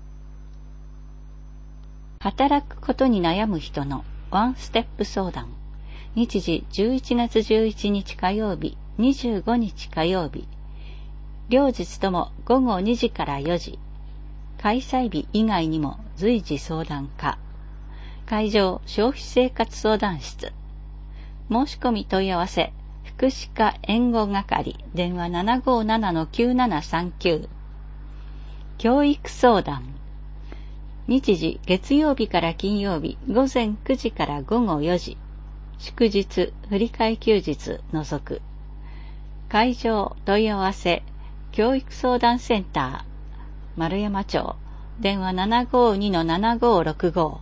働くことに悩む人のワンステップ相談。日時11月11日火曜日、25日火曜日。 両日とも午後2時から4時。開催日以外にも随時相談可。会場消費生活相談室。申し込み問い合わせ、福祉課援護係、電話 757-9739。教育相談。日時月曜日から金曜日午前9時から午後4時。祝日、振り替え休日除く。会場問い合わせ、教育相談センター。丸山町、電話 752-7565。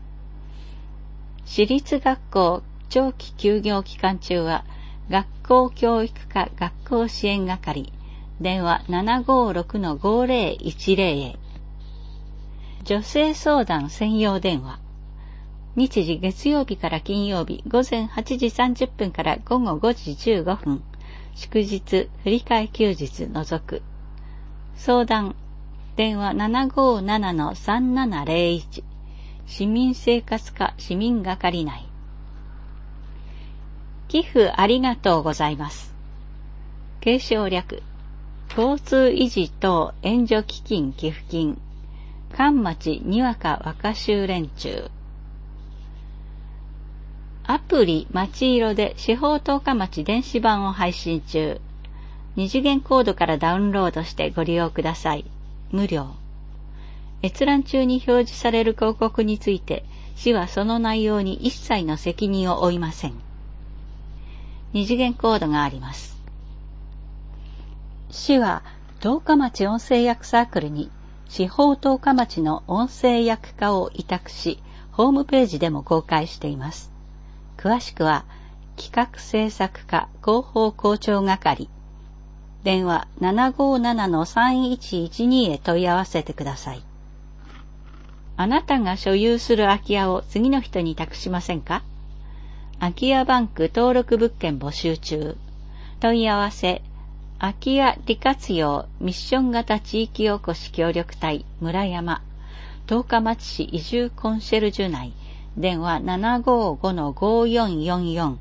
私立学校長期休業期間中は、学校教育課学校支援係、電話 756-5010 へ。女性相談専用電話。日時月曜日から金曜日午前8時30分から午後5時15分。祝日、振り替え休日除く。相談。電話 757-3701。市民生活課市民係内。寄付ありがとうございます。継承略。交通維持等援助基金寄付金。関町にわか若衆連中。アプリまちいろで司法十日町電子版を配信中。二次元コードからダウンロードしてご利用ください。無料。閲覧中に表示される広告について、市はその内容に一切の責任を負いません。二次元コードがあります。市は十日町音声訳サークルに司法十日町の音声訳化を委託し、ホームページでも公開しています。詳しくは企画制作課広報校長係、電話 757-3112 へ問い合わせてください。あなたが所有する空き家を次の人に託しませんか？空き家バンク登録物件募集中。問い合わせ、空き家利活用ミッション型地域おこし協力隊村山、十日町市移住コンシェルジュ内、電話 755-5444。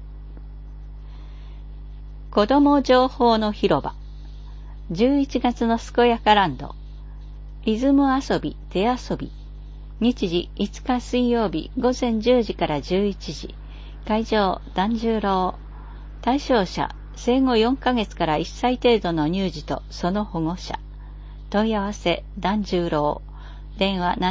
子ども情報の広場。11月のすこやかランド。リズム遊び、手遊び。日時5日水曜日午前10時から11時。会場、團十郎。対象者、生後4ヶ月から1歳程度の乳児とその保護者。問い合わせ、團十郎。電話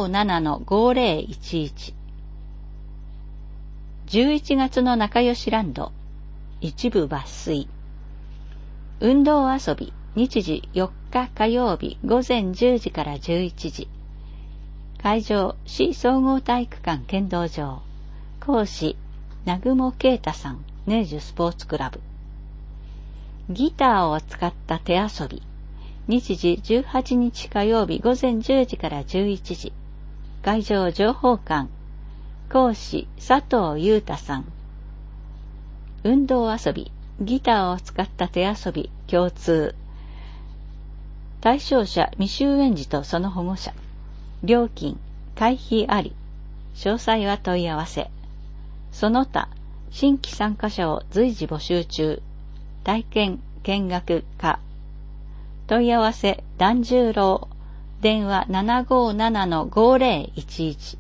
757-5011。11月の仲良しランド。一部抜粋。運動遊び。日時4日火曜日午前10時から11時。会場、市総合体育館剣道場。講師、南雲啓太さん、ネージュスポーツクラブ。ギターを使った手遊び。日時18日火曜日午前10時から11時。会場、情報館。講師、佐藤裕太さん。運動遊び、ギターを使った手遊び、共通。対象者、未就園児とその保護者。料金、会費あり。詳細は問い合わせ。その他、新規参加者を随時募集中。体験、見学課。問い合わせ、團十郎。電話 757-5011。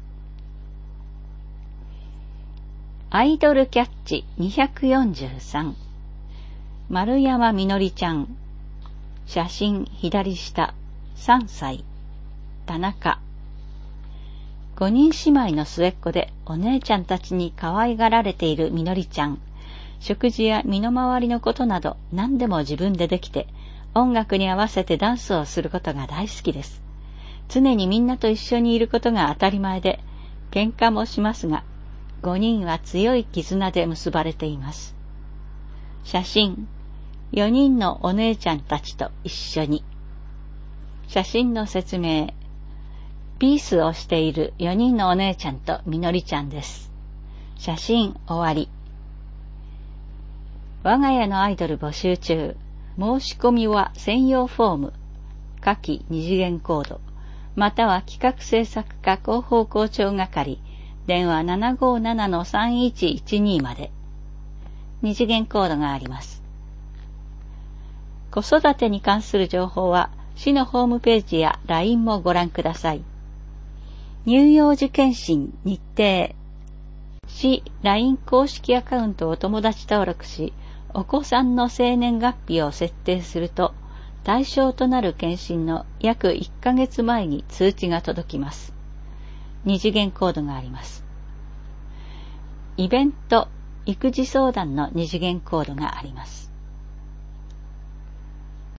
アイドルキャッチ243。丸山みのりちゃん。写真左下。3歳。田中。5人姉妹の末っ子でお姉ちゃんたちに可愛がられているみのりちゃん。食事や身の回りのことなど何でも自分でできて、音楽に合わせてダンスをすることが大好きです。常にみんなと一緒にいることが当たり前で、喧嘩もしますが、5人は強い絆で結ばれています。写真、4人のお姉ちゃんたちと一緒に。写真の説明、ピースをしている4人のお姉ちゃんとみのりちゃんです。写真終わり。我が家のアイドル募集中。申し込みは専用フォーム、下記二次元コード、または企画制作課広報校長係、電話 757-3112 まで。二次元コードがあります。 子育てに関する情報は市のホームページや LINE もご覧ください。乳幼児健診日程。市 LINE 公式アカウントを友達登録し、お子さんの生年月日を設定すると、対象となる検診の約1ヶ月前に通知が届きます。2次元コードがあります。イベント、育児相談の2次元コードがあります。